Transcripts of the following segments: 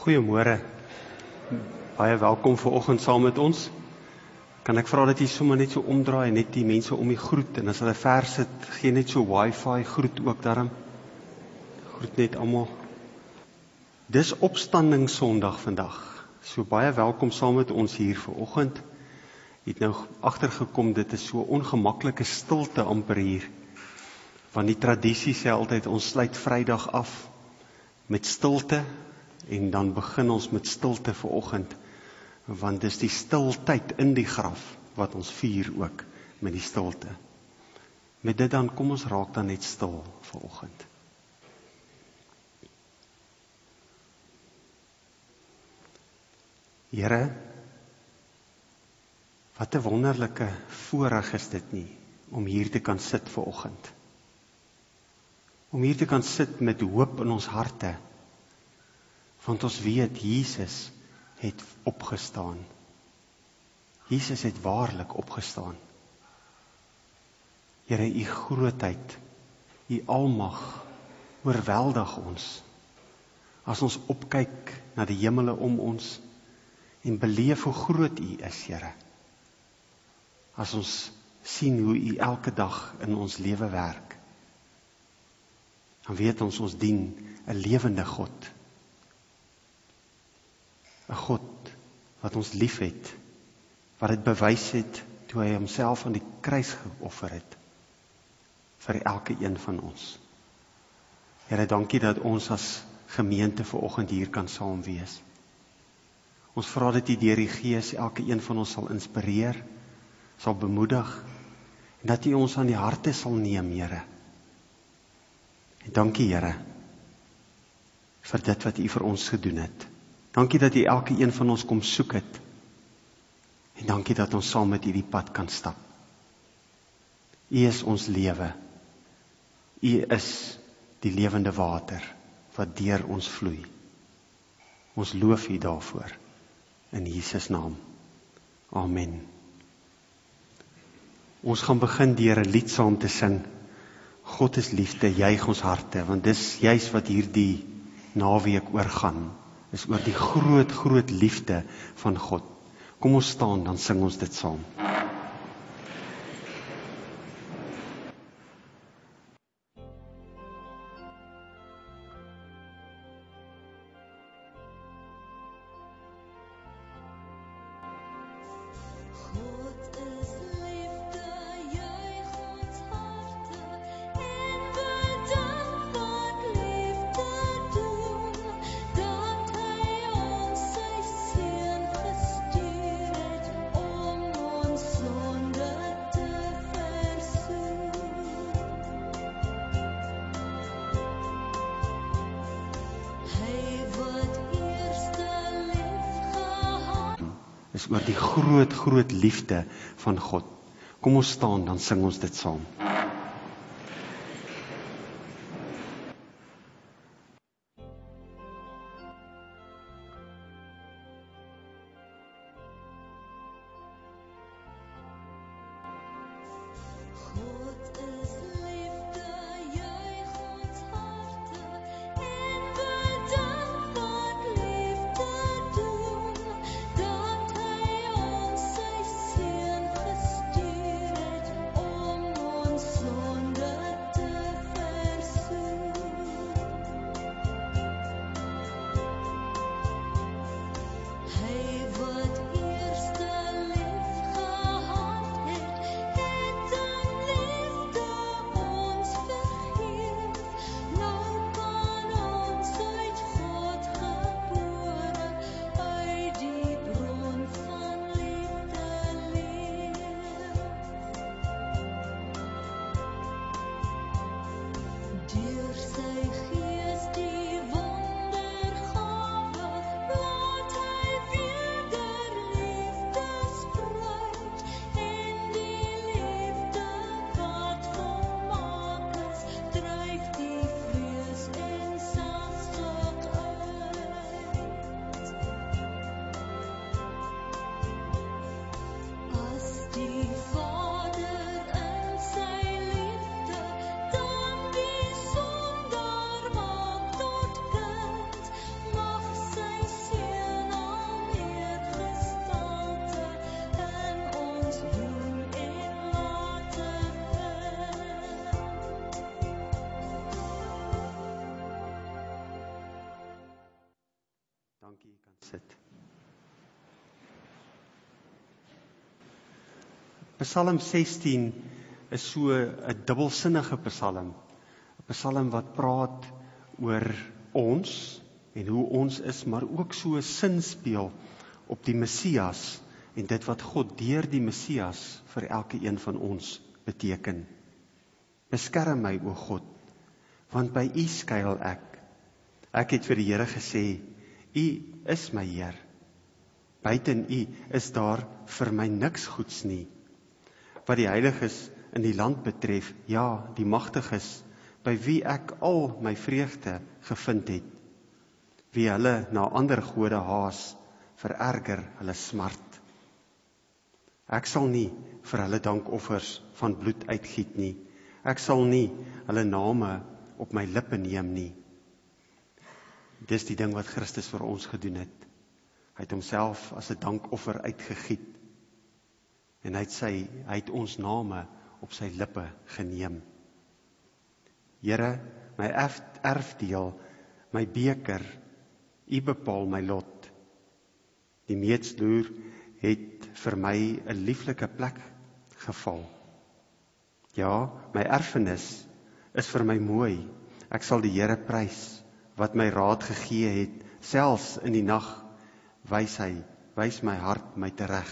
Goeiemôre. Baie welkom vanoggend saam met ons. Kan ek vra dat jy sommer net so omdraai en net die mense om die groet, en as hulle ver sit, gee net so wifi groet ook daarom. Groet net almal. Dis opstanding Sondag vandag. So baie welkom saam met ons hier vanoggend. Jy het nou agtergekom, dit is so ongemaklike stilte amper hier. Want die tradisie sê altyd, ons sluit Vrydag af met stilte, en dan begin ons met stilte vanoggend, want dis die stiltyd in die graf, wat ons vier ook, met die stilte. Met dit dan, kom ons raak dan net stil vanoggend. Here, wat 'n wonderlike voorreg is dit nie, om hier te kan sit vanoggend. Om hier te kan sit met hoop in ons harte, want ons weet, Jesus het opgestaan. Jesus het waarlik opgestaan. Here, u grootheid, u almag, oorweldig ons. As ons opkyk na die hemele om ons, en beleef hoe groot u is, Here. As ons sien hoe u elke dag in ons lewe werk, dan weet ons dien 'n lewende God. 'n God wat ons lief het, wat dit bewys het toe hy homself aan die kruis geoffer het, vir elke een van ons. Here, dankie dat ons as gemeente vanoggend hier kan saam wees. Ons vra dat u deur die Gees elke een van ons sal inspireer, sal bemoedig, en dat u ons aan die harte sal neem, Here. En dankie, Here, vir dit wat u vir ons gedoen het. Dankie dat u elke een van ons kom soek het. En dankie dat ons saam met u die pad kan stap. U is ons lewe. U is die lewende water wat deur ons vloei. Ons loof u daarvoor. In Jesus naam. Amen. Ons gaan begin deur 'n lied saam te sing. God is liefde, juig ons harte, want dis juis wat hierdie naweek oorgaan. Is oor die groot liefde van God. Kom ons staan, dan sing ons dit saam. Is oor die groot liefde van God. Kom ons staan, dan sing ons dit saam. Dankie, jy kan sit. Psalm 16 is so 'n dubbelsinnige psalm. 'n Psalm wat praat oor ons en hoe ons is, maar ook so 'n sin speel op die Messias en dit wat God deur die Messias vir elke een van ons beteken. Beskerm my, o God, want by U skuil ek. Ek het vir die Here gesê, U is my Heer. Buiten U is daar vir my niks goeds nie. Wat die heiliges in die land betref, ja, die magtiges, by wie ek al my vreugde gevind het. Wie hulle na ander gode haas, vererger hulle smart. Ek sal nie vir hulle dankoffers van bloed uitgiet nie. Ek sal nie hulle name op my lippe neem nie. Dis die ding wat Christus vir ons gedoen het. Hy het homself as 'n dankoffer uitgegiet. En hy het ons name op sy lippe geneem. Here, my erfdeel, my beker, U bepaal my lot. Die meetsloer het vir my 'n lieflike plek geval. Ja, my erfenis is vir my mooi. Ek sal die Here prys, wat my raad gegee het. Selfs in die nag wys my hart my tereg.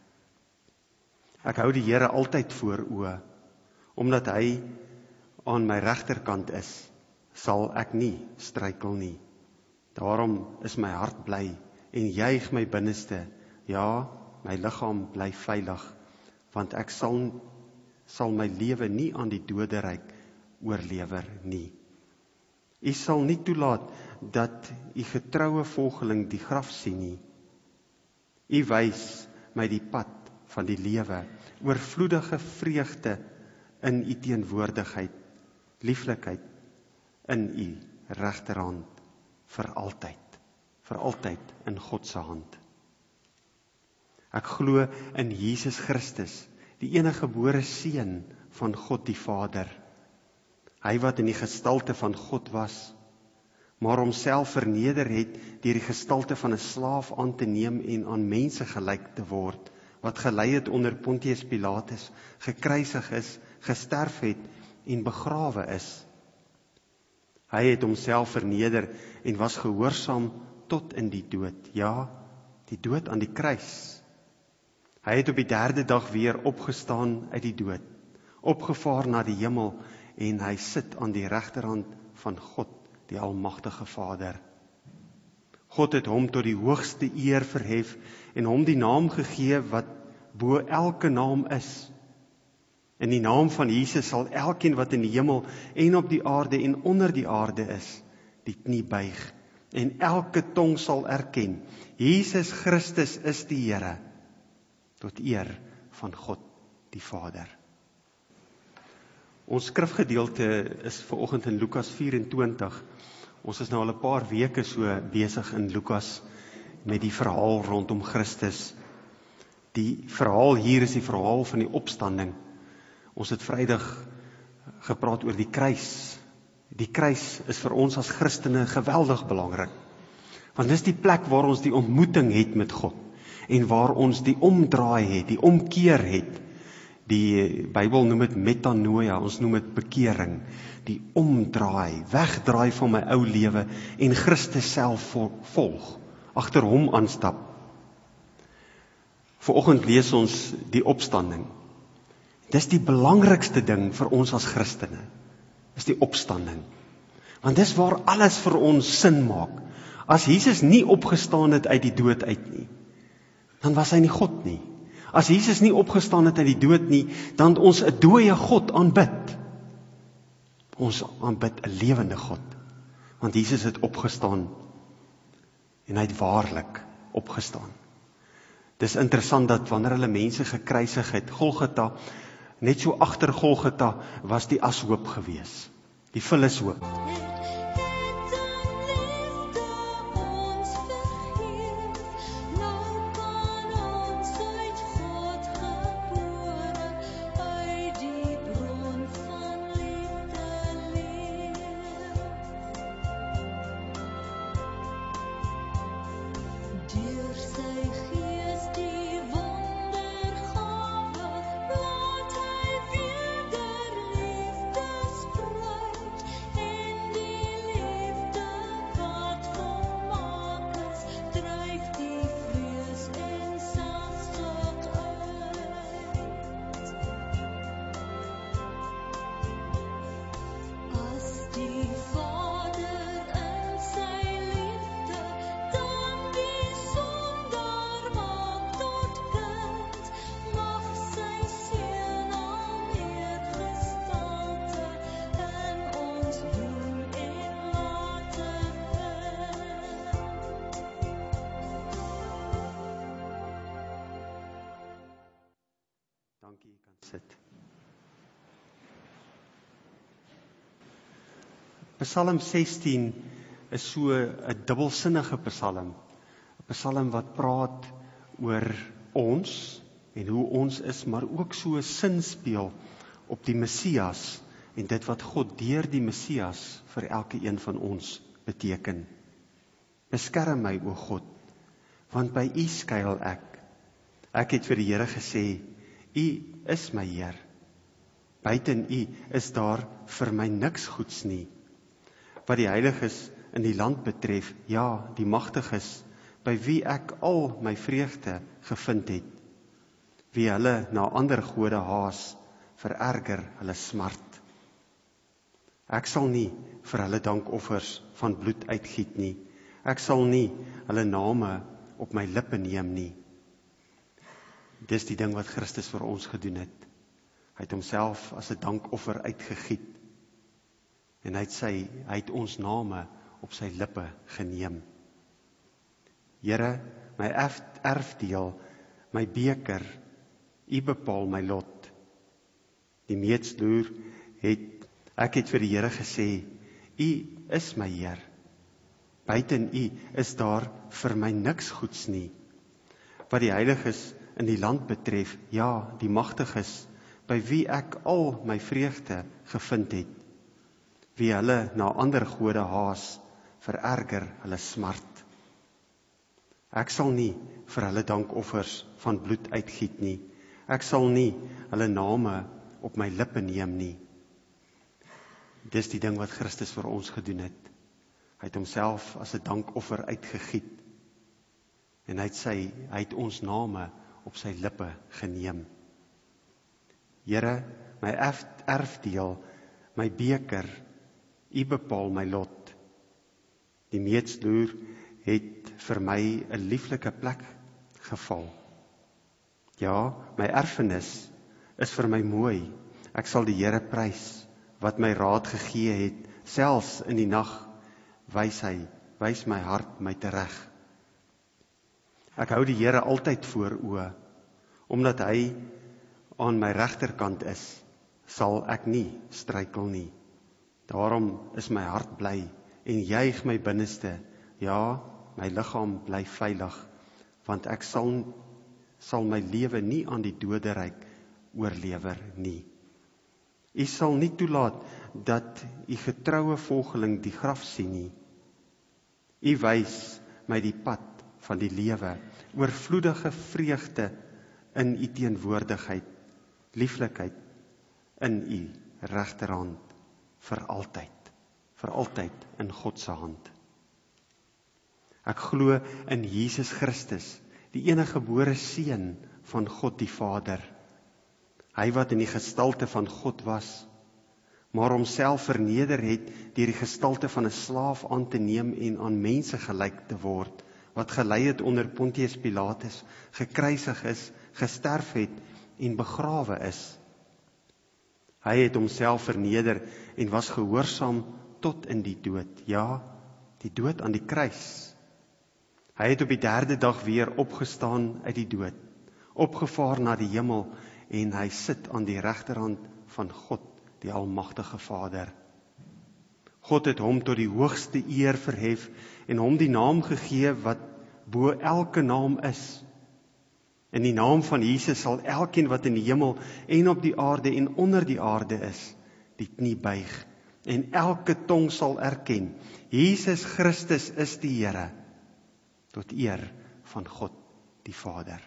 Ek hou die Here altyd voor oë, omdat hy aan my regterkant is, sal ek nie struikel nie. Daarom is my hart bly en juig my binneste. Ja, my liggaam bly veilig, want ek sal my lewe nie aan die doderyk oorlewer nie. U sal nie toelaat dat U getroue volgeling die graf sien nie. U wys my die pad van die lewe, oorvloedige vreugde in U teenwoordigheid, lieflikheid in U regterhand, vir altyd in God se hand. Ek glo in Jesus Christus, die enige gebore seun van God die Vader. Hy wat in die gestalte van God was, maar homself verneder het deur die gestalte van 'n slaaf aan te neem en aan mense gelyk te word, wat gelei het onder Pontius Pilatus, gekruisig is, gesterf het en begrawe is. Hy het homself verneder en was gehoorsaam tot in die dood, ja, die dood aan die kruis. Hy het op die 3de dag weer opgestaan uit die dood, opgevaar na die hemel, en hy sit aan die regterhand van God, die almagtige Vader. God het hom tot die hoogste eer verhef en hom die naam gegee wat bo elke naam is. In die naam van Jesus sal elkeen wat in die hemel en op die aarde en onder die aarde is, die knie buig en elke tong sal erken, Jesus Christus is die Here, tot eer van God die Vader. Ons skrifgedeelte is vanoggend in Lukas 24. Ons is nou al 'n paar weke so besig in Lukas met die verhaal rondom Christus. Die verhaal hier is die verhaal van die opstanding. Ons het Vrydag gepraat oor die kruis. Die kruis is vir ons as Christene geweldig belangrik. Want dis die plek waar ons die ontmoeting het met God en waar ons die omdraai het, die omkeer het. Die Bybel noem dit metanoia, ons noem dit bekering, die omdraai, wegdraai van my ou lewe en Christus self volg, agter hom aanstap. Vanoggend lees ons die opstanding. Dis die belangrikste ding vir ons as Christene, is die opstanding. Want dis waar alles vir ons sin maak. As Jesus nie opgestaan het uit die dood uit nie, dan was hy nie God nie. As Jesus nie opgestaan het uit die dood nie, dan het ons 'n dooie God aanbid. Ons aanbid 'n lewende God, want Jesus het opgestaan en hy het waarlik opgestaan. Dis interessant dat wanneer hulle mense gekruisig het, Golgotha, net so agter Golgotha was die ashoop gewees, die vullishoop. sit. Psalm 16 is so 'n dubbelsinnige psalm. 'n Psalm wat praat oor ons en hoe ons is, maar ook so 'n sin speel op die Messias en dit wat God deur die Messias vir elke een van ons beteken. Beskerm my, o God, want by U skuil ek. Ek het vir die Here gesê, U is my Heer. Buiten U is daar vir my niks goeds nie. Wat die heiliges in die land betref, ja, die magtiges, by wie ek al my vreugde gevind het. Wie hulle na ander gode haas, vererger hulle smart. Ek sal nie vir hulle dankoffers van bloed uitgiet nie. Ek sal nie hulle name op my lippe neem nie. Dis die ding wat Christus vir ons gedoen het. Hy het homself as 'n dankoffer uitgegiet. En hy het ons name op sy lippe geneem. Here, my erfdeel, my beker, U bepaal my lot. Die meetsloer ek het vir die Here gesê, U is my Heer. Buiten U is daar vir my niks goeds nie. Wat die heiliges in die land betref, ja, die magtiges, by wie ek al my vreugde gevind het. Wie hulle na ander gode haas, vererger hulle smart. Ek sal nie vir hulle dankoffers van bloed uitgiet nie. Ek sal nie hulle name op my lippe neem nie. Dis die ding wat Christus vir ons gedoen het. Hy het homself as 'n dankoffer uitgegiet. En hy het ons name op sy lippe geneem. Here, my erfdeel, my beker, U bepaal my lot. Die meetsloer het vir my 'n lieflike plek geval. Ja, my erfenis is vir my mooi. Ek sal die Here prys, wat my raad gegee het, selfs in die nag wys my hart my tereg. Ek hou die Here altyd voor oë, omdat hy aan my regterkant is, sal ek nie struikel nie. Daarom is my hart bly en juig my binneste, ja, my liggaam bly veilig, want ek sal my lewe nie aan die doderyk oorlewer nie. U sal nie toelaat dat U getroue volgeling die graf sien nie. U wys my die pad van die lewe, oorvloedige vreugde in U teenwoordigheid, lieflikheid in U regterhand, vir altyd in God se hand. Ek glo in Jesus Christus, die enige gebore seun van God die Vader. Hy wat in die gestalte van God was, maar homself verneder het deur die gestalte van 'n slaaf aan te neem en aan mense gelyk te word, wat gelei het onder Pontius Pilatus, gekruisig is, gesterf het en begrawe is. Hy het homself verneder en was gehoorsaam tot in die dood, ja, die dood aan die kruis. Hy het op die 3de dag weer opgestaan uit die dood, opgevaar na die hemel, en hy sit aan die regterhand van God, die almagtige Vader. God het hom tot die hoogste eer verhef en hom die naam gegee wat bo elke naam is. In die naam van Jesus sal elkeen wat in die hemel en op die aarde en onder die aarde is, die knie buig en elke tong sal erken, Jesus Christus is die Here, tot eer van God die Vader.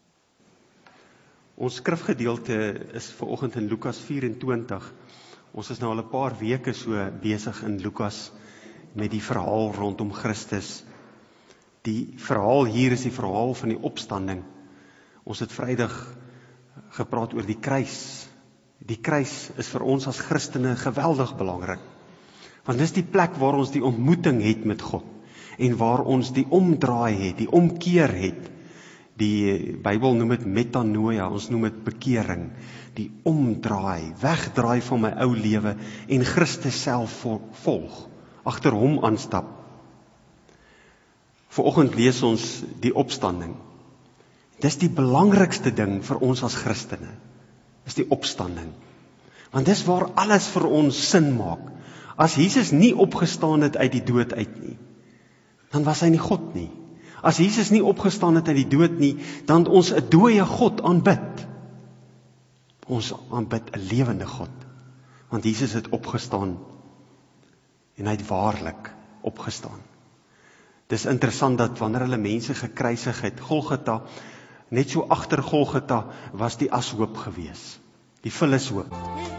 Ons skrifgedeelte is vanoggend in Lukas 24. Ons is nou al 'n paar weke so besig in Lukas met die verhaal rondom Christus. Die verhaal hier is die verhaal van die opstanding. Ons het Vrydag gepraat oor die kruis. Die kruis is vir ons as Christene geweldig belangrik. Want dis die plek waar ons die ontmoeting het met God en waar ons die omdraai het, die omkeer het. Die Bybel noem dit metanoia, ons noem dit bekering. Die omdraai, wegdraai van my ou lewe en Christus self volg, agter hom aanstap. Vanoggend lees ons die opstanding. Dis die belangrikste ding vir ons as Christene. is die opstanding. Want dis waar alles vir ons sin maak. As Jesus nie opgestaan het uit die dood uit nie, dan was hy nie God nie. As Jesus nie opgestaan het uit die dood nie, dan het ons 'n dooie God aanbid. Ons aanbid 'n lewende God. Want Jesus het opgestaan en hy het waarlik opgestaan. Dis interessant dat wanneer hulle mense gekruisig het, Golgotha, net so agter Golgotha was die ashoop gewees. Die vullishoop.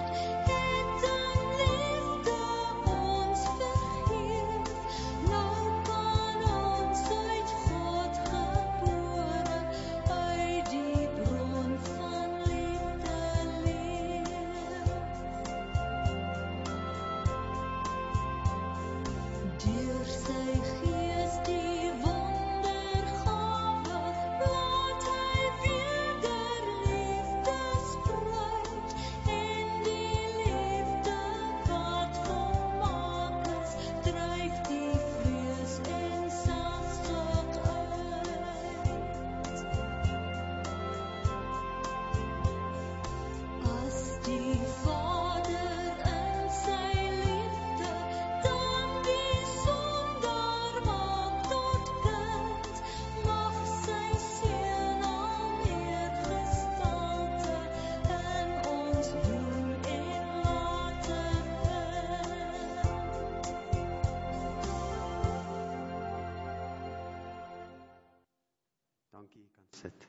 Dankie, jy kan sit.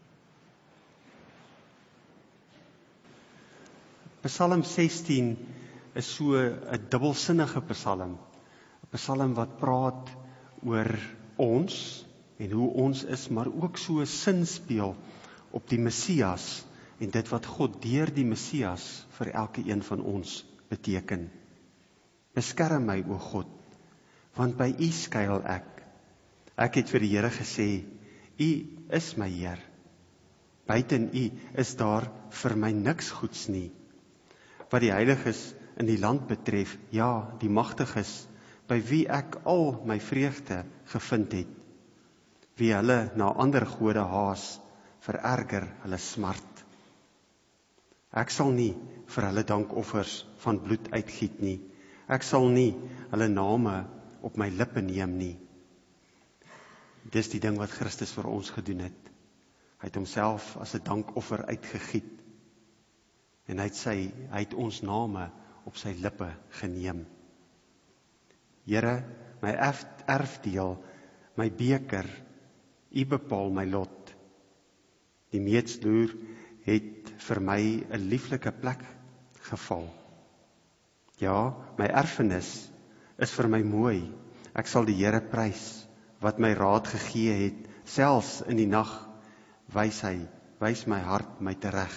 Psalm 16 is so 'n dubbelsinnige psalm. 'n Psalm wat praat oor ons en hoe ons is, maar ook so 'n sin speel op die Messias en dit wat God deur die Messias vir elke een van ons beteken. Beskerm my, o God, want by U skuil ek. Ek het vir die Here gesê, U is my Heer. Buiten U is daar vir my niks goeds nie. Wat die heiliges in die land betref, ja, die magtiges, by wie ek al my vreugde gevind het. Wie hulle na ander gode haas, vererger hulle smart. Ek sal nie vir hulle dankoffers van bloed uitgiet nie. Ek sal nie hulle name op my lippe neem nie. Dis die ding wat Christus vir ons gedoen het. Hy het homself as 'n dankoffer uitgegiet. En hy het ons name op sy lippe geneem. Here, my erfdeel, my beker, U bepaal my lot. Die meetsloer het vir my 'n lieflike plek geval. Ja, my erfenis is vir my mooi. Ek sal die Here prys, wat my raad gegee het, selfs in die nag wys my hart my tereg.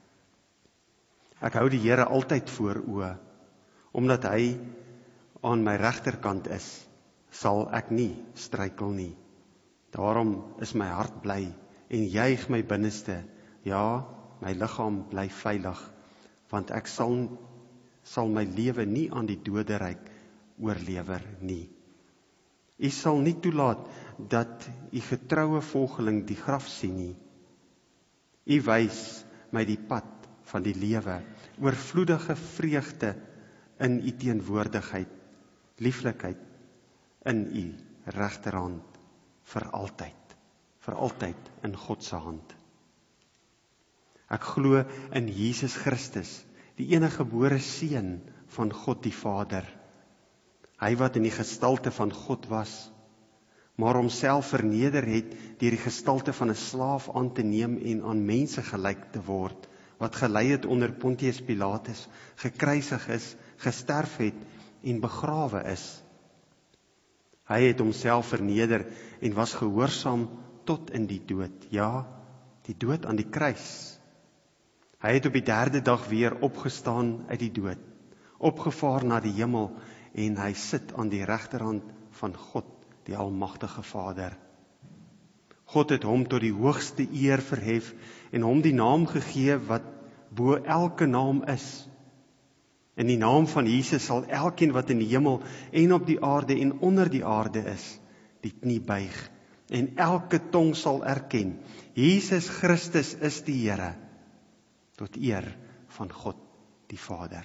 Ek hou die Here altyd voor oë, omdat hy aan my regterkant is, sal ek nie struikel nie. Daarom is my hart bly en juig my binneste, ja, my liggaam bly veilig, want ek sal my lewe nie aan die doderyk oorlewer nie. U sal nie toelaat dat U getroue volgeling die graf sien nie. U wys my die pad van die lewe, oorvloedige vreugde in U teenwoordigheid, lieflikheid in U regterhand, vir altyd in God se hand. Ek glo in Jesus Christus, die eniggebore Seun van God die Vader. Hy wat in die gestalte van God was, maar homself verneder het deur die gestalte van 'n slaaf aan te neem en aan mense gelyk te word, wat gelei het onder Pontius Pilatus, gekruisig is, gesterf het en begrawe is. Hy het homself verneder en was gehoorsaam tot in die dood, ja, die dood aan die kruis. Hy het op die 3de dag weer opgestaan uit die dood, opgevaar na die hemel en hy sit aan die regterhand van God, die almagtige Vader. God het hom tot die hoogste eer verhef en hom die naam gegee wat bo elke naam is. In die naam van Jesus sal elkeen wat in die hemel en op die aarde en onder die aarde is, die knie buig en elke tong sal erken, Jesus Christus is die Here, tot eer van God die Vader.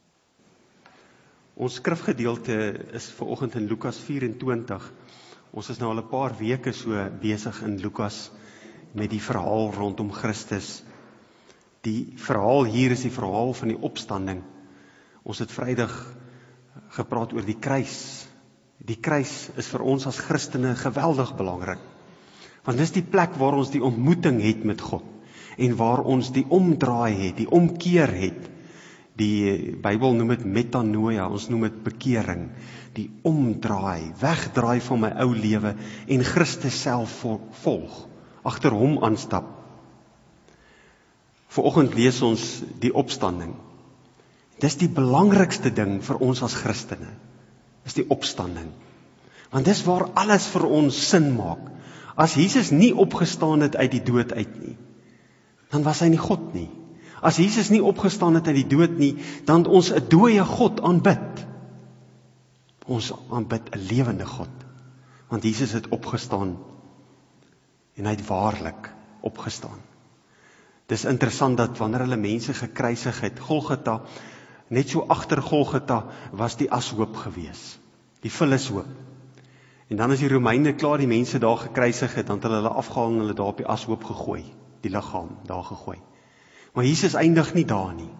Ons skrifgedeelte is vanoggend in Lukas 24. Ons is nou al 'n paar weke so besig in Lukas met die verhaal rondom Christus. Die verhaal hier is die verhaal van die opstanding. Ons het Vrydag gepraat oor die kruis. Die kruis is vir ons as Christene geweldig belangrik. Want dis die plek waar ons die ontmoeting het met God en waar ons die omdraai het, die omkeer het. Die Bybel noem dit metanoia, ons noem dit bekering. Die omdraai, wegdraai van my ou lewe en Christus self volg, agter hom aanstap. Vanoggend lees ons die opstanding. Dis die belangrikste ding vir ons as Christene, is die opstanding. Want dis waar alles vir ons sin maak. As Jesus nie opgestaan het uit die dood uit nie, dan was hy nie God nie. As Jesus nie opgestaan het uit die dood nie, dan het ons 'n dooie God aanbid. Ons aanbid 'n lewende God. Want Jesus het opgestaan en hy het waarlik opgestaan. Dis interessant dat wanneer hulle mense gekruisig het, Golgotha, net so agter Golgotha was die ashoop gewees, die vullishoop. En dan as die Romeine klaar die mense daar gekruisig het, dan het hulle afgehaal en hulle daar op die ashoop gegooi, die liggaam daar gegooi. Maar Jesus eindig nie daar nie.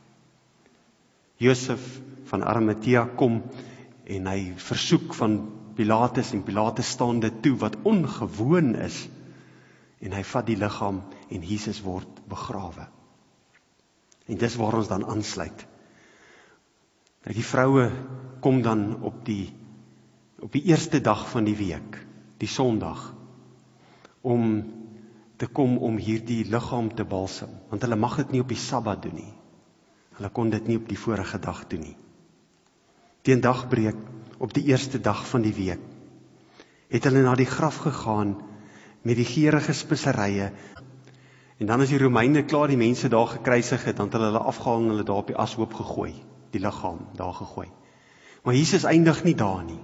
Josef van Arimatea kom en hy versoek van Pilatus en Pilatus staan dit toe wat ongewoon is. En hy vat die liggaam en Jesus word begrawe. En dis waar ons dan aansluit. Die vroue kom dan op die eerste dag van die week, die Sondag, om te kom om hierdie liggaam te balsem, want hulle mag dit nie op die Sabbat doen nie. Hulle kon dit nie op die vorige dag doen nie. Teen dagbreek, op die eerste dag van die week, het hulle na die graf gegaan met die geurende speserye. En dan as die Romeine klaar die mense daar gekruisig het, dan het hulle afgehaal en hulle daar op die ashoop gegooi, die liggaam daar gegooi. Maar Jesus eindig nie daar nie.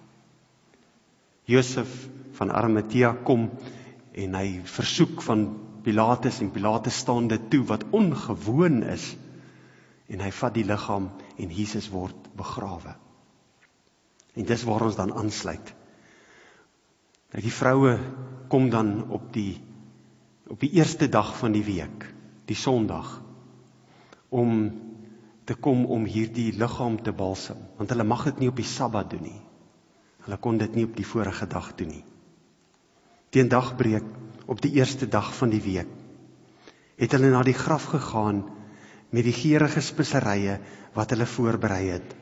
Josef van Arimatea kom en hy versoek van Pilatus en Pilatus staan dit toe wat ongewoon is. En hy vat die liggaam en Jesus word begrawe. En dis waar ons dan aansluit. Die vroue kom dan op die eerste dag van die week, die Sondag, om te kom om hierdie liggaam te balsem, want hulle mag dit nie op die Sabbat doen nie. Hulle kon dit nie op die vorige dag doen nie. Teen dagbreek, op die eerste dag van die week, het hulle na die graf gegaan met die geurende speserye wat hulle voorberei het.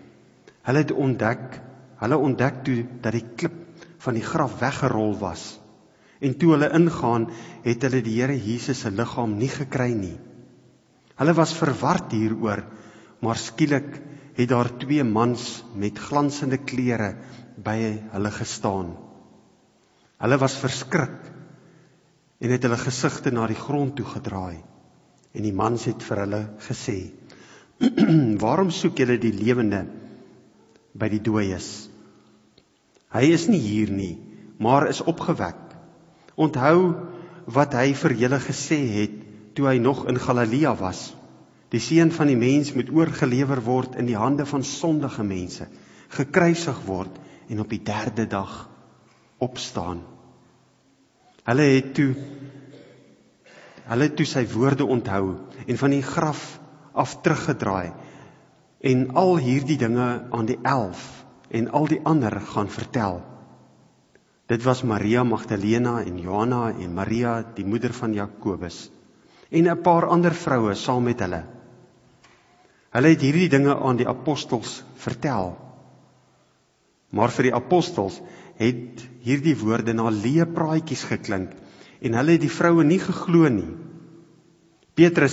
Hulle ontdek toe dat die klip van die graf weggerol was. En toe hulle ingaan, het hulle die Here Jesus se liggaam nie gekry nie. Hulle was verward hieroor, maar skielik het daar 2 mans met glansende klere by hulle gestaan. Hulle was verskrik en het hulle gesigte na die grond toe gedraai. En die mans het vir hulle gesê, waarom soek julle die lewende by die dooies? Hy is nie hier nie, maar is opgewek. Onthou wat hy vir julle gesê het, toe hy nog in Galilea was. Die seun van die mens moet oorgelewer word in die hande van sondige mense, gekruisig word en op die 3de dag opstaan. Hulle het toe sy woorde onthou en van die graf af teruggedraai en al hierdie dinge aan die 11 en al die ander gaan vertel. Dit was Maria Magdalena en Johanna en Maria, die moeder van Jakobus, en 'n paar ander vroue saam met hulle. Hulle het hierdie dinge aan die apostels vertel. Maar vir die apostels het hierdie woorde na leë praatjies geklink en hulle het die vroue nie geglo nie. Petrus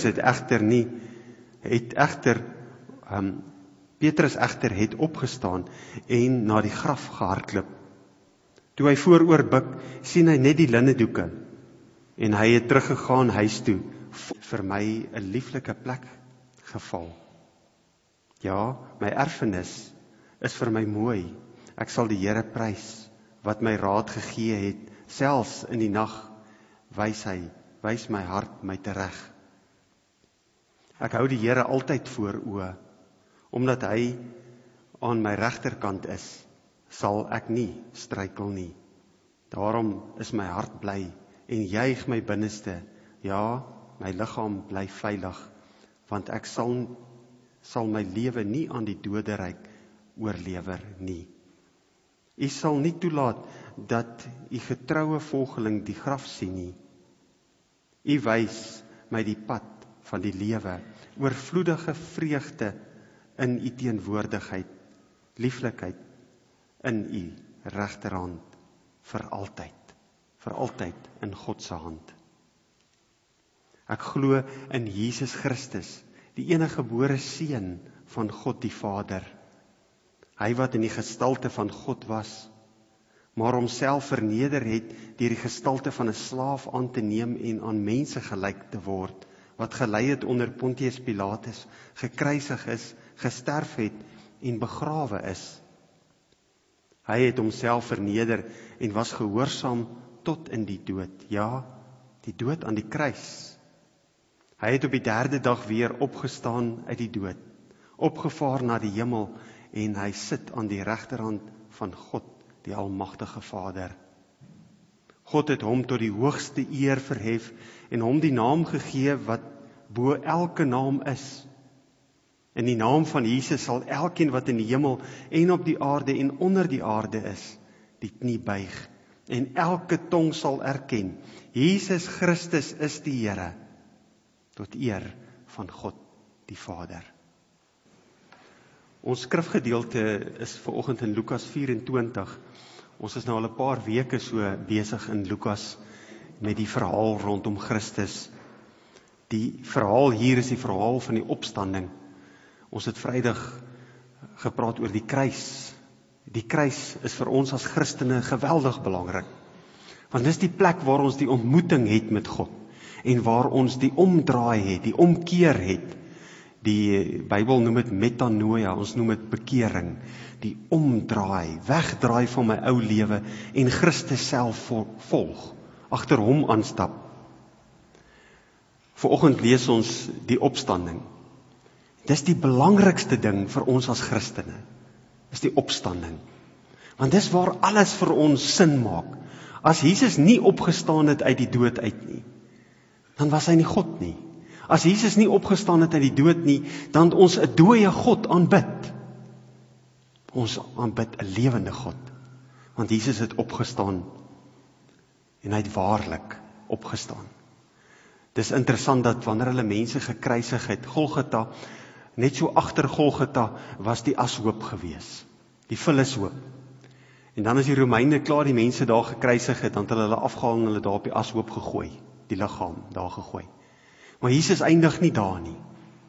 egter het opgestaan en na die graf gehardloop. Toe hy vooroor buig, sien hy net die linnedoeke en hy het teruggegaan huis toe. Vir my 'n lieflike plek geval. Ja, my erfenis is vir my mooi. Ek sal die Here prys wat my raad gegee het. Selfs in die nag wys my hart my tereg. Ek hou die Here altyd voor oë, omdat hy aan my regterkant is, sal ek nie struikel nie. Daarom is my hart bly en juig my binneste. Ja, my liggaam bly veilig, want ek sal my lewe nie aan die doderyk oorlewer nie. U sal nie toelaat dat u getroue volgeling die graf sien nie. U wys my die pad van die lewe, oorvloedige vreugde in u teenwoordigheid, lieflikheid in u regterhand, vir altyd in God se hand. Ek glo in Jesus Christus, die enige gebore seun van God die Vader. Hy wat in die gestalte van God was, maar homself verneder het deur die gestalte van 'n slaaf aan te neem en aan mense gelyk te word, wat gelei het onder Pontius Pilatus, gekruisig is, gesterf het en begrawe is. Hy het homself verneder en was gehoorsaam tot in die dood, ja, die dood aan die kruis. Hy het op die 3de dag weer opgestaan uit die dood, opgevaar na die hemel, en hy sit aan die regterhand van God, die almagtige Vader. God het hom tot die hoogste eer verhef en hom die naam gegee wat bo elke naam is. In die naam van Jesus sal elkeen wat in die hemel en op die aarde en onder die aarde is, die knie buig, en elke tong sal erken, Jesus Christus is die Here, tot eer van God die Vader. Ons skrifgedeelte is vanoggend in Lukas 24. Ons is nou al 'n paar weke so besig in Lukas met die verhaal rondom Christus. Die verhaal hier is die verhaal van die opstanding. Ons het Vrydag gepraat oor die kruis. Die kruis is vir ons as Christene geweldig belangrik. Want dis die plek waar ons die ontmoeting het met God en waar ons die omdraai het, die omkeer het. Die Bybel noem dit metanoia, ons noem dit bekering. Die omdraai, wegdraai van my ou lewe en Christus self volg, agter hom aanstap. Vanoggend lees ons die opstanding. Dis die belangrikste ding vir ons as Christene, is die opstanding. Want dis waar alles vir ons sin maak. As Jesus nie opgestaan het uit die dood uit nie, dan was hy nie God nie. As Jesus nie opgestaan het uit die dood nie, dan het ons 'n dooie God aanbid. Ons aanbid 'n lewende God, want Jesus het opgestaan en hy het waarlik opgestaan. Dis interessant dat wanneer hulle mense gekruisig het, Golgotha, net so agter Golgotha was die ashoop gewees, die vullishoop. En dan as die Romeine klaar die mense daar gekruisig het, dan het hulle afgehaal en hulle daar op die ashoop gegooi, die liggaam daar gegooi. Maar Jesus eindig nie daar nie.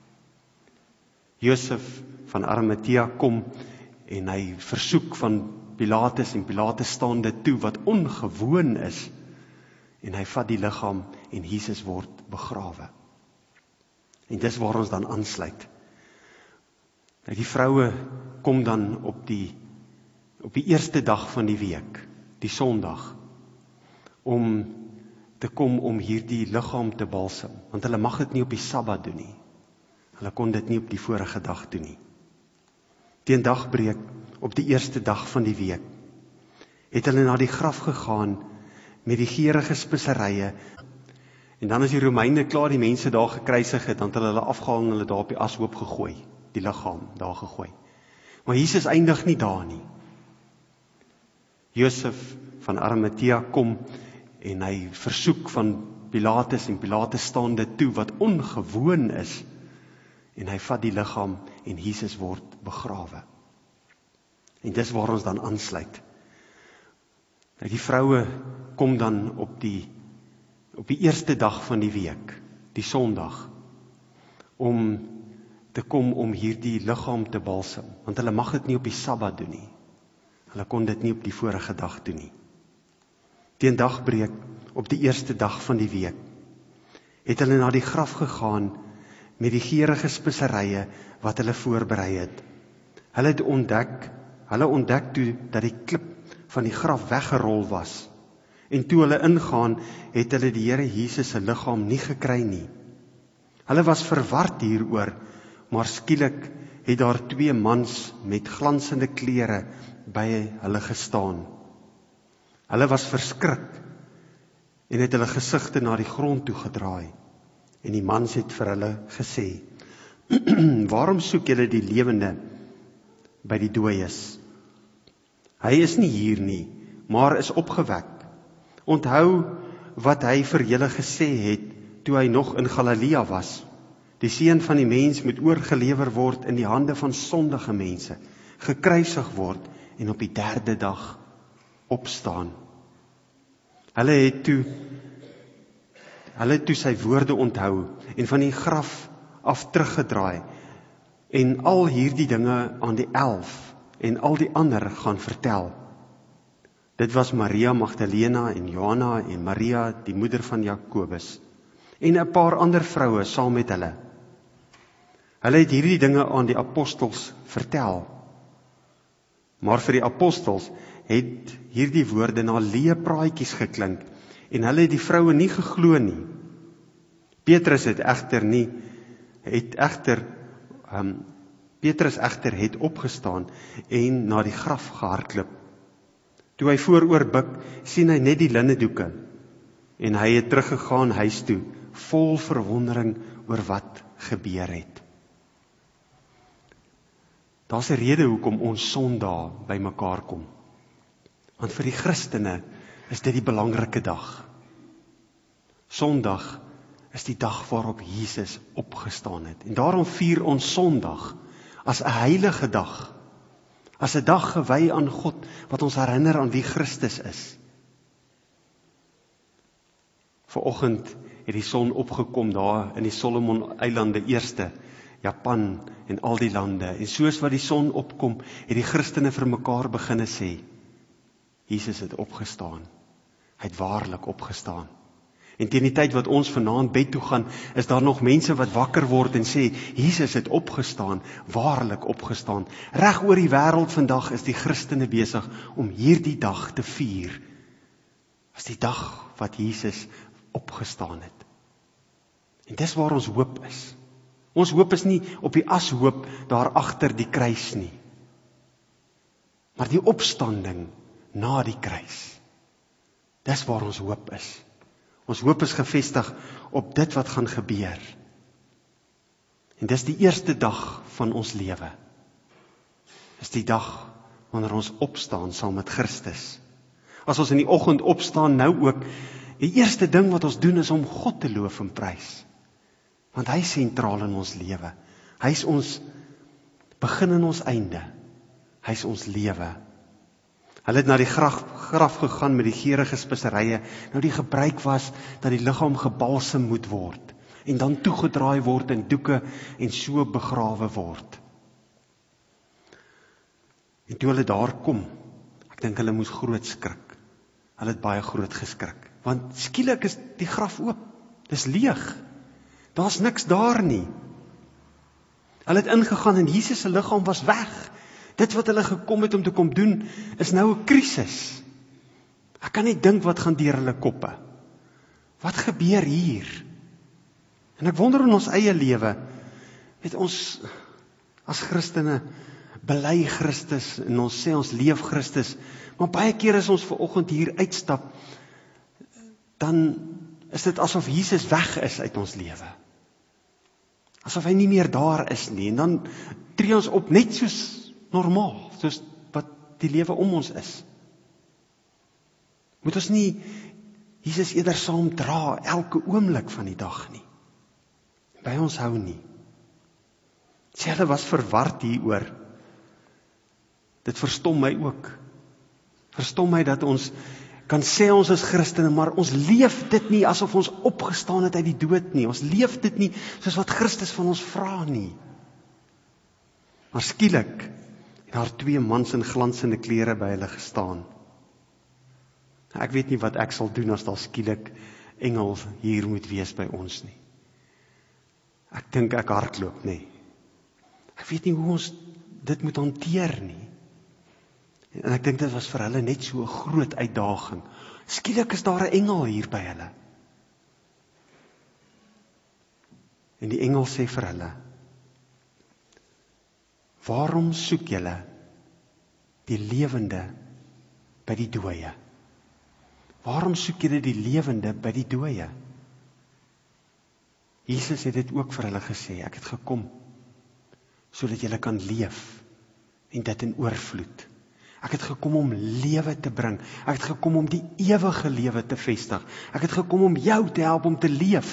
Josef van Arimatea kom en hy versoek van Pilatus, en Pilatus staan dit toe, wat ongewoon is, en hy vat die liggaam en Jesus word begrawe. En dis waar ons dan aansluit. Die vroue kom dan op die eerste dag van die week, die Sondag, om te kom om hierdie liggaam te balsem, want hulle mag dit nie op die Sabbat doen nie. Hulle kon dit nie op die vorige dag doen nie. Teen dagbreek, op die eerste dag van die week, het hulle na die graf gegaan met die geurende speserye. En dan as die Romeine klaar die mense daar gekruisig het, dan het hulle afgehaal en hulle daar op die ashoop gegooi, die liggaam daar gegooi. Maar Jesus eindig nie daar nie. Josef van Arimatea kom en hy versoek van Pilatus, en Pilatus staan dit toe, wat ongewoon is, en hy vat die liggaam en Jesus word begrawe. En dis waar ons dan aansluit. Die vroue kom dan op die eerste dag van die week, die Sondag, om te kom om hierdie liggaam te balsem, want hulle mag dit nie op die Sabbat doen nie. Hulle kon dit nie op die vorige dag doen nie. Teen dagbreek, op die eerste dag van die week, het hulle na die graf gegaan met die geurende speserye wat hulle voorberei het. Hulle ontdek toe dat die klip van die graf weggerol was. En toe hulle ingaan, het hulle die Here Jesus se liggaam nie gekry nie. Hulle was verward hieroor, maar skielik het daar 2 mans met glansende klere by hulle gestaan. Hulle was verskrik en het hulle gesigte na die grond toe gedraai. En die mans het vir hulle gesê, waarom soek julle die lewende by die dooies? Hy is nie hier nie, maar is opgewek. Onthou wat hy vir julle gesê het, toe hy nog in Galilea was. Die seun van die mens moet oorgelewer word in die hande van sondige mense, gekruisig word en op die 3de dag opstaan. Hulle het toe sy woorde onthou en van die graf af teruggedraai en al hierdie dinge aan die 11 en al die ander gaan vertel. Dit was Maria Magdalena en Johanna en Maria, die moeder van Jakobus, en 'n paar ander vroue saam met hulle. Hulle het hierdie dinge aan die apostels vertel. Maar vir die apostels het hierdie woorde na leë praatjies geklink en hulle het die vroue nie geglo nie. Petrus egter het opgestaan en na die graf gehardloop. Toe hy vooroor buig, sien hy net die linnedoeke en hy het teruggegaan huis toe, vol verwondering oor wat gebeur het. Daar's 'n rede hoekom ons Sondae by mekaar kom. Want vir die Christene is dit die belangrike dag. Sondag is die dag waarop Jesus opgestaan het. En daarom vier ons Sondag as 'n heilige dag. As 'n dag gewy aan God, wat ons herinner aan wie Christus is. Vanoggend het die son opgekom daar in die Solomon-eilande, eerste Japan en al die lande. En soos wat die son opkom, het die Christene vir mekaar beginne sê, Jesus het opgestaan. Hy het waarlik opgestaan. En teen die tyd wat ons vanaand bed toe gaan, is daar nog mense wat wakker word en sê, Jesus het opgestaan, waarlik opgestaan. Reg oor die wêreld vandag is die Christene besig om hierdie dag te vier. As die dag wat Jesus opgestaan het. En dis waar ons hoop is. Ons hoop is nie op die ashoop daar agter die kruis nie. Maar die opstanding na die kruis. Dis waar ons hoop is. Ons hoop is gefestig op dit wat gaan gebeur. En dis die eerste dag van ons lewe. Dis die dag wanneer ons opstaan saam met Christus. As ons in die oggend opstaan nou ook, die eerste ding wat ons doen is om God te loof en prys. Want hy is sentraal in ons lewe. Hy is ons begin en ons einde. Hy is ons lewe. Hulle het na die graf gegaan met die geurende speserye. Nou die gebruik was dat die liggaam gebalsem moet word en dan toegedraai word in doeke en so begrawe word. En toe hulle daar kom, ek dink hulle moes groot skrik. Hulle het baie groot geskrik, want skielik is die graf oop. Dis leeg. Daar's niks daar nie. Hulle het ingegaan en Jesus se liggaam was weg. Dit wat hulle gekom het om te kom doen, is nou 'n krisis. Ek kan nie dink wat gaan deur hulle koppe. Wat gebeur hier? En ek wonder in ons eie lewe, weet ons, as Christene, bely Christus, en ons sê ons leef Christus, maar baie keer as ons vanoggend hier uitstap, dan is dit asof Jesus weg is uit ons lewe. Asof hy nie meer daar is nie, en dan tree ons op net soos normaal, soos wat die lewe om ons is. Moet ons nie Jesus eerder saam dra elke oomblik van die dag nie. By ons hou nie. Sê hulle was verward hieroor. Dit verstom my ook. Verstom my dat ons kan sê ons is Christene, maar ons leef dit nie asof ons opgestaan het uit die dood nie. Ons leef dit nie soos wat Christus van ons vra nie. Maar skielik het daar 2 mans in glansende klere by hulle gestaan. Ek weet nie wat ek sal doen as daar skielik engel hier moet wees by ons nie. Ek dink ek hardloop nie. Ek weet nie hoe ons dit moet hanteer nie. En ek dink dit was vir hulle net so 'n groot uitdaging. Skielik is daar 'n engel hier by hulle. En die engel sê vir hulle, waarom soek julle die lewende by die dooie? Waarom soek julle die lewende by die dooie? Jesus het dit ook vir hulle gesê, ek het gekom, sodat julle kan leef, en dit in oorvloed. Ek het gekom om lewe te bring, ek het gekom om die ewige lewe te vestig, ek het gekom om jou te help om te leef.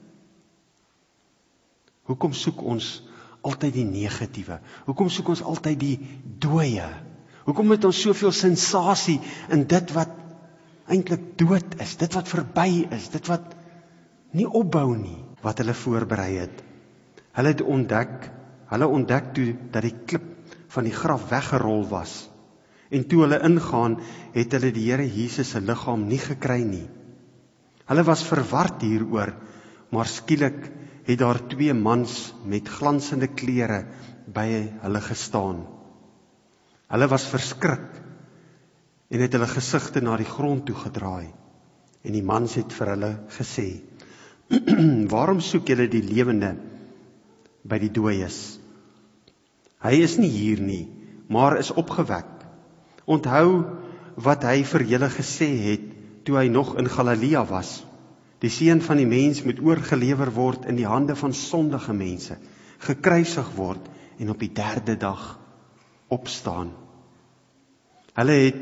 Hoekom soek ons altyd die negatiewe? Hoekom soek ons altyd die dooie? Hoekom het ons soveel sensasie in dit wat eintlik dood is, dit wat verby is, dit wat nie opbou nie, wat hulle voorberei het. Hulle ontdek toe dat die klip van die graf weggerol was, en toe hulle ingaan, het hulle die Here Jesus se liggaam nie gekry nie. Hulle was verward hieroor, maar skielik het daar 2 mans met glansende klere by hulle gestaan. Hulle was verskrik en het hulle gesigte na die grond toe gedraai. En die mans het vir hulle gesê, waarom soek julle die lewende by die dooies? Hy is nie hier nie, maar is opgewek. Onthou wat hy vir julle gesê het, toe hy nog in Galilea was. Die seun van die mens moet oorgelewer word in die hande van sondige mense, gekruisig word en op die 3de dag opstaan. Hulle het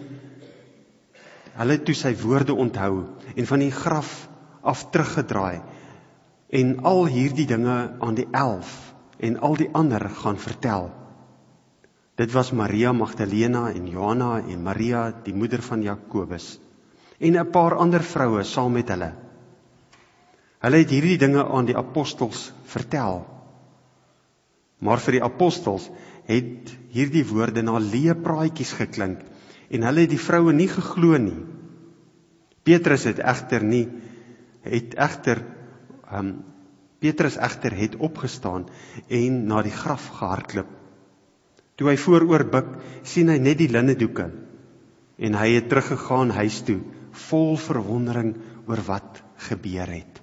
toe sy woorde onthou en van die graf af teruggedraai en al hierdie dinge aan die 11 en al die ander gaan vertel. Dit was Maria Magdalena en Johanna en Maria, die moeder van Jakobus, en 'n paar ander vroue saam met hulle. Hulle het hierdie dinge aan die apostels vertel. Maar vir die apostels het hierdie woorde na leë praatjies geklink en hulle het die vroue nie geglo nie. Petrus het opgestaan en na die graf gehardloop. Toe hy vooroor buig, sien hy net die linnedoeke en hy het teruggegaan huis toe, vol verwondering oor wat gebeur het.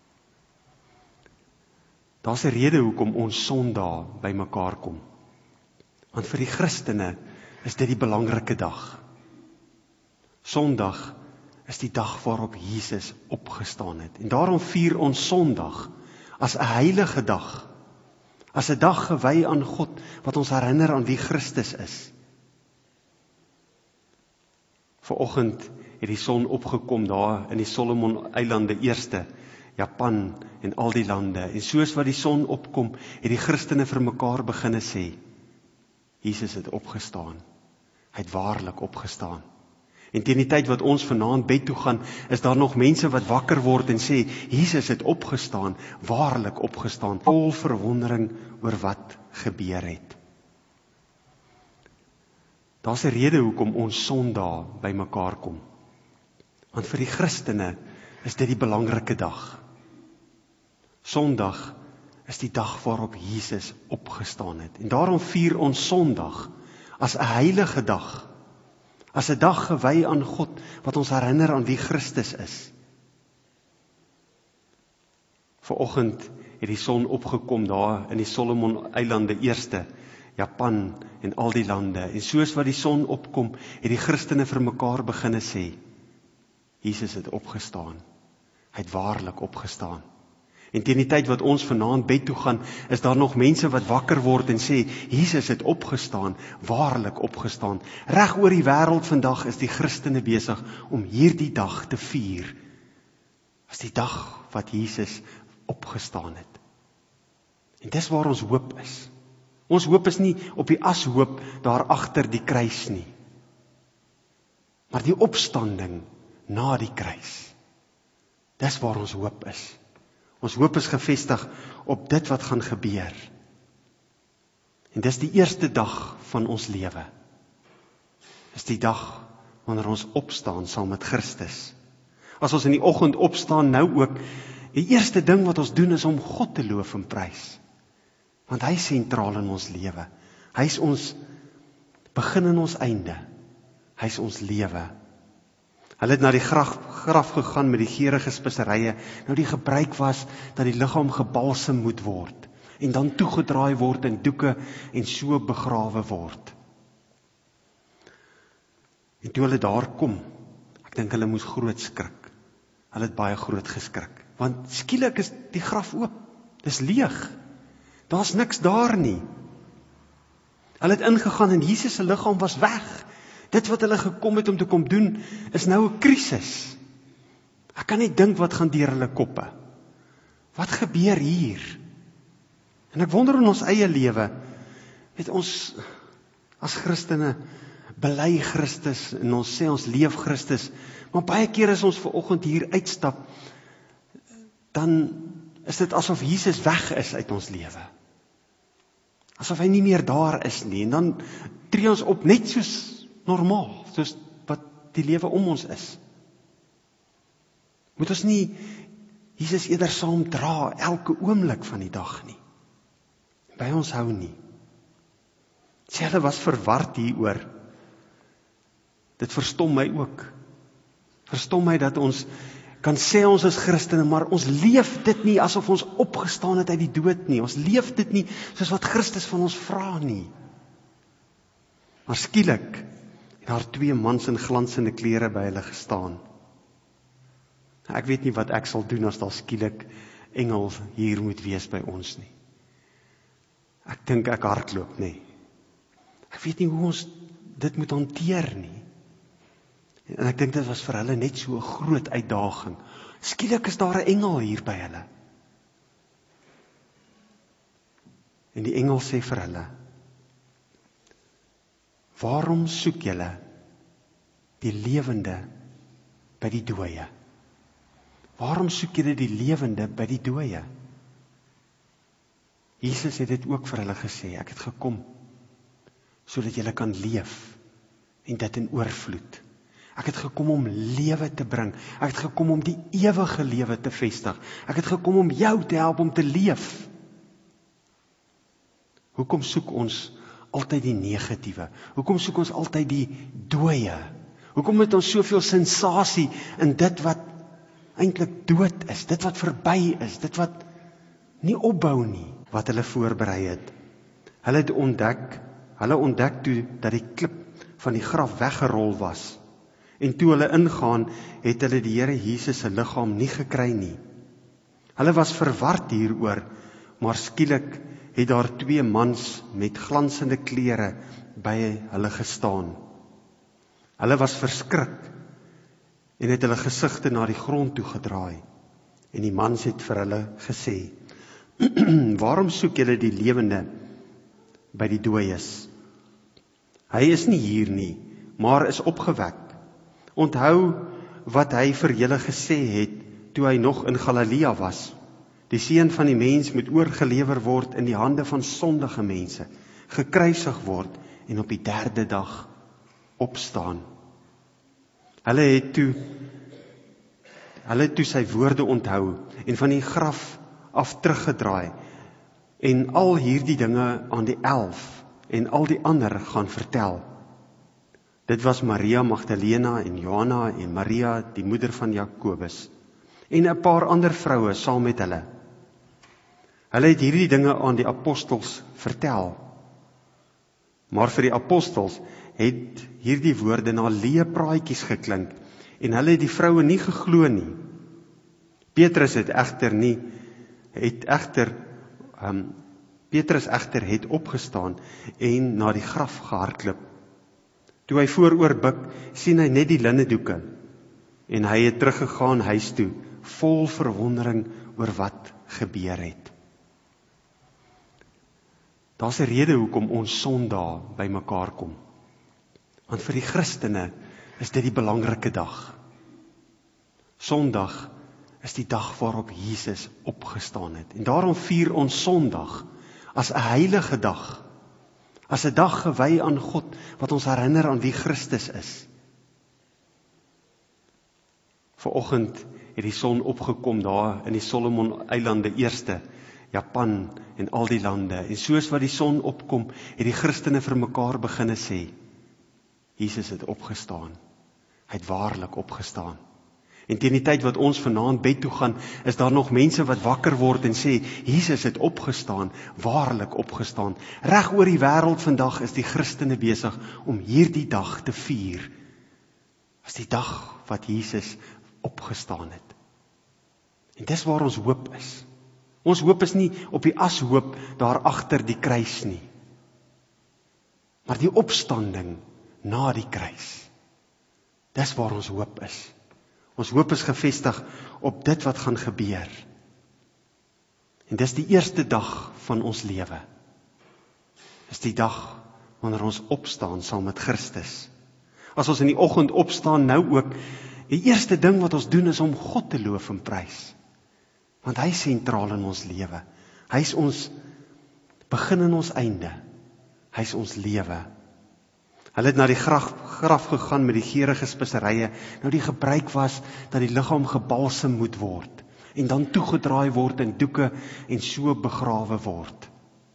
Daar's 'n rede hoekom ons Sondae by mekaar kom. Want vir die Christene is dit die belangrike dag. Sondag is die dag waarop Jesus opgestaan het. En daarom vier ons Sondag as 'n heilige dag. As 'n dag gewy aan God, wat ons herinner aan wie Christus is. Vanoggend het die son opgekom daar in die Solomon-eilande eerste, Japan en al die lande. En soos wat die son opkom, het die Christene vir mekaar beginne sê, Jesus het opgestaan. Hy het waarlik opgestaan. En teen die tyd wat ons vanaand bed toe gaan, is daar nog mense wat wakker word en sê, Jesus het opgestaan, waarlik opgestaan, vol verwondering oor wat gebeur het. Daar's 'n rede hoekom ons Sondae by mekaar kom. Want vir die Christene is dit die belangrike dag. Sondag is die dag waarop Jesus opgestaan het. En daarom vier ons Sondag as 'n heilige dag. As 'n dag gewy aan God, wat ons herinner aan wie Christus is. Vanoggend het die son opgekom daar in die Solomon-eilande eerste, Japan en al die lande. En soos wat die son opkom, het die Christene vir mekaar beginne sê, Jesus het opgestaan. Hy het waarlik opgestaan. En teen die tyd wat ons vanaand bed toe gaan, is daar nog mense wat wakker word en sê, Jesus het opgestaan, waarlik opgestaan. Reg oor die wêreld vandag is die Christene besig om hierdie dag te vier. As die dag wat Jesus opgestaan het. En dis waar ons hoop is. Ons hoop is nie op die ashoop daar agter die kruis nie. Maar die opstanding na die kruis. Dis waar ons hoop is. Ons hoop is gefestig op dit wat gaan gebeur. En dis die eerste dag van ons lewe. Dis die dag wanneer ons opstaan saam met Christus. As ons in die oggend opstaan nou ook, die eerste ding wat ons doen is om God te loof en prys. Want hy is sentraal in ons lewe. Hy is ons begin en ons einde. Hy is ons lewe. Hulle het na die graf gegaan met die geurende speserye. Nou die gebruik was dat die liggaam gebalsem moet word en dan toegedraai word in doeke en so begrawe word. En toe hulle daar kom, ek dink hulle moes groot skrik. Hulle het baie groot geskrik, want skielik is die graf oop. Dis leeg. Daar's niks daar nie. Hulle het ingegaan en Jesus se liggaam was weg. Dit wat hulle gekom het om te kom doen, is nou 'n krisis. Ek kan net dink wat gaan deur hulle koppe. Wat gebeur hier? En ek wonder in ons eie lewe, weet ons as Christene bely Christus en ons sê ons leef Christus, maar baie keer as ons vanoggend hier uitstap, dan is dit asof Jesus weg is uit ons lewe. Asof hy nie meer daar is nie, en dan tree ons op net soos normaal, soos wat die lewe om ons is. Moet ons nie Jesus eerder saam dra elke oomblik van die dag nie. By ons hou nie. Sê hulle was verward hieroor. Dit verstom my ook. Verstom my dat ons kan sê ons is Christene, maar ons leef dit nie asof ons opgestaan het uit die dood nie. Ons leef dit nie soos wat Christus van ons vra nie. Maar skielik het daar 2 mans in glansende klere by hulle gestaan. Ek weet nie wat ek sal doen as daar skielik engel hier moet wees by ons nie. Ek dink ek hardloop nie. Ek weet nie hoe ons dit moet hanteer nie. En ek dink dit was vir hulle net so 'n groot uitdaging. Skielik is daar 'n engel hier by hulle. En die engel sê vir hulle: "Waarom soek julle die lewende by die dooie? Waarom soek julle die lewende by die dooie?" Jesus het dit ook vir hulle gesê, ek het gekom sodat julle kan leef en dit in oorvloed. Ek het gekom om lewe te bring. Ek het gekom om die ewige lewe te vestig. Ek het gekom om jou te help om te leef. Hoekom soek ons altyd die negatiewe? Hoekom soek ons altyd die dooie? Hoekom het ons soveel sensasie in dit wat eintlik dood is, dit wat verby is, dit wat nie opbou nie, wat hulle voorberei het? Hulle ontdek toe dat die klip van die graf weggerol was. En toe hulle ingaan, het hulle die Here Jesus se liggaam nie gekry nie. Hulle was verward hieroor, maar skielik het daar 2 mans met glansende klere by hulle gestaan. Hulle was verskrik en het hulle gesigte na die grond toe gedraai. En die mans het vir hulle gesê: "Waarom soek julle die lewende by die dooies? Hy is nie hier nie, maar is opgewek. Onthou wat hy vir julle gesê het toe hy nog in Galilea was. Die seun van die mens moet oorgelewer word in die hande van sondige mense, gekruisig word en op die 3de dag opstaan." Hulle het toe sy woorde onthou en van die graf af teruggedraai en al hierdie dinge aan die 11 en al die ander gaan vertel. Dit was Maria Magdalena en Johanna en Maria, die moeder van Jakobus, en 'n paar ander vroue saam met hulle. Hulle het hierdie dinge aan die apostels vertel. Maar vir die apostels het hierdie woorde na leë praatjies geklink en hulle het die vroue nie geglo nie. Petrus egter het opgestaan en na die graf gehardloop. Toe hy vooroor buig, sien hy net die linnedoeke en hy het teruggegaan huis toe, vol verwondering oor wat gebeur het. Daar's 'n rede hoekom ons Sondae by mekaar kom. Want vir die Christene is dit die belangrike dag. Sondag is die dag waarop Jesus opgestaan het. En daarom vier ons Sondag as 'n heilige dag. As 'n dag gewy aan God, wat ons herinner aan wie Christus is. Vanoggend het die son opgekom daar in die Solomon-eilande, eerste Japan en al die lande. En soos wat die son opkom, het die Christene vir mekaar beginne sê, Jesus het opgestaan. Hy het waarlik opgestaan. En teen die tyd wat ons vanaand bed toe gaan, is daar nog mense wat wakker word en sê, Jesus het opgestaan, waarlik opgestaan. Reg oor die wêreld vandag is die Christene besig om hierdie dag te vier. As die dag wat Jesus opgestaan het. En dis waar ons hoop is. Ons hoop is nie op die ashoop daar agter die kruis nie. Maar die opstanding na die kruis. Dis waar ons hoop is. Ons hoop is gevestig op dit wat gaan gebeur. En dis die eerste dag van ons lewe. Dis die dag wanneer ons opstaan saam met Christus. As ons in die oggend opstaan nou ook, die eerste ding wat ons doen is om God te loof en prys. Want hy is sentraal in ons lewe. Hy is ons begin en ons einde. Hy is ons lewe. Hulle het na die graf gegaan met die geurende speserye. Nou die gebruik was dat die liggaam gebalsem moet word en dan toegedraai word in doeke en so begrawe word.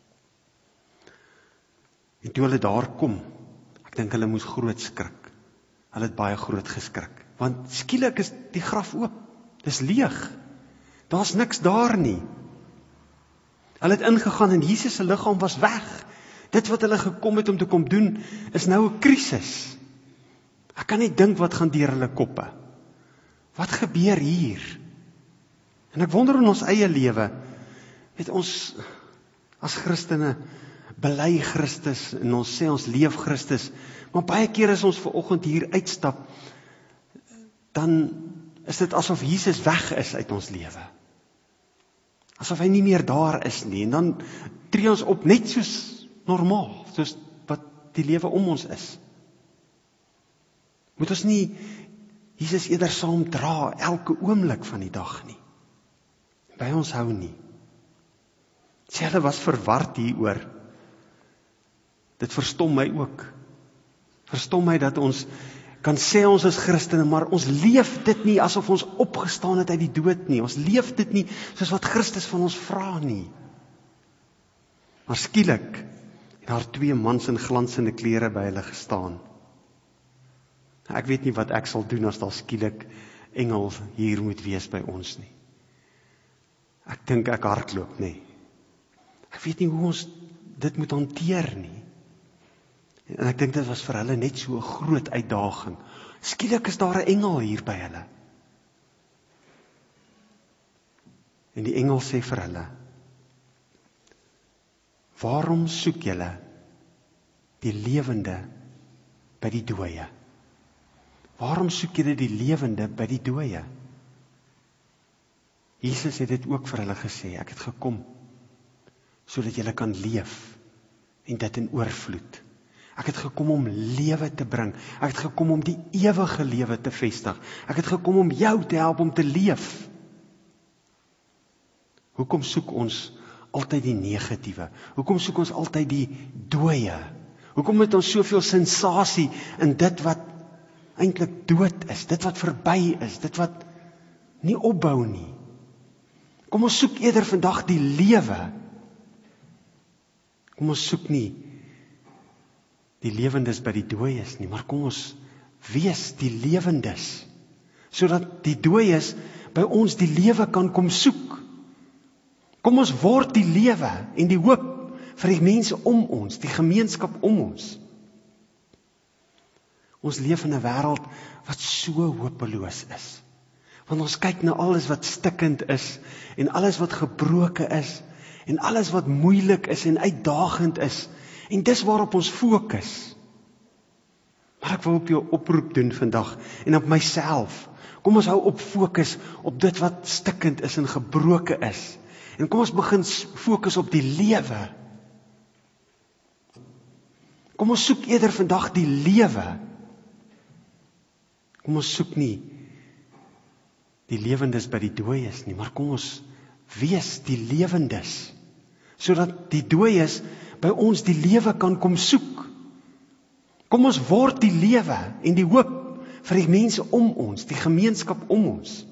En toe hulle daar kom, ek dink hulle moes groot skrik. Hulle het baie groot geskrik, want skielik is die graf oop. Dis leeg. Daar's niks daar nie. Hulle het ingegaan en Jesus se liggaam was weg. Dit wat hulle gekom het om te kom doen, is nou 'n krisis. Ek kan nie dink wat gaan deur hulle koppe. Wat gebeur hier? En ek wonder in ons eie lewe, weet ons, as Christene, bely Christus, en ons sê ons leef Christus, maar baie keer as ons vanoggend hier uitstap, dan is dit asof Jesus weg is uit ons lewe. Asof hy nie meer daar is nie, en dan tree ons op net soos normaal, soos wat die lewe om ons is. Moet ons nie Jesus eerder saam dra elke oomblik van die dag nie. By ons hou nie. Sê hulle was verward hieroor. Dit verstom my ook. Verstom my dat ons kan sê ons is Christene, maar ons leef dit nie asof ons opgestaan het uit die dood nie. Ons leef dit nie soos wat Christus van ons vra nie. Maar skielik het daar 2 mans in glansende klere by hulle gestaan. Ek weet nie wat ek sal doen as daar skielik engel hier moet wees by ons nie. Ek dink ek hardloop nie. Ek weet nie hoe ons dit moet hanteer nie. En ek dink dit was vir hulle net so 'n groot uitdaging. Skielik is daar 'n engel hier by hulle. En die engel sê vir hulle, waarom soek julle die lewende by die dooie? Waarom soek julle die lewende by die dooie? Jesus het dit ook vir hulle gesê, ek het gekom, sodat julle kan leef, en dit in oorvloed. Ek het gekom om lewe te bring, ek het gekom om die ewige lewe te vestig, ek het gekom om jou te help om te leef. Hoekom soek ons altyd die negatiewe? Hoekom soek ons altyd die dooie? Hoekom het ons soveel sensasie in dit wat eintlik dood is, dit wat verby is, dit wat nie opbou nie? Kom ons soek eerder vandag die lewe. Kom ons soek nie die lewendes by die dooies nie, maar kom ons wees die lewendes, sodat die dooies by ons die lewe kan kom soek. Kom ons word die lewe en die hoop vir die mense om ons, die gemeenskap om ons. Ons leef in 'n wêreld wat so hopeloos is. Want ons kyk na alles wat stikkend is, en alles wat gebroke is, en alles wat moeilik is en uitdagend is, en dis waarop ons fokus. Maar ek wil op jou oproep doen vandag, en op myself. Kom ons hou op fokus op dit wat stikkend is en gebroke is. En kom ons begin fokus op die lewe. Kom ons soek eerder vandag die lewe. Kom ons soek nie die lewendes by die dooies nie, maar kom ons wees die lewendes, sodat die dooies by ons die lewe kan kom soek. Kom ons word die lewe en die hoop vir die mense om ons, die gemeenskap om ons.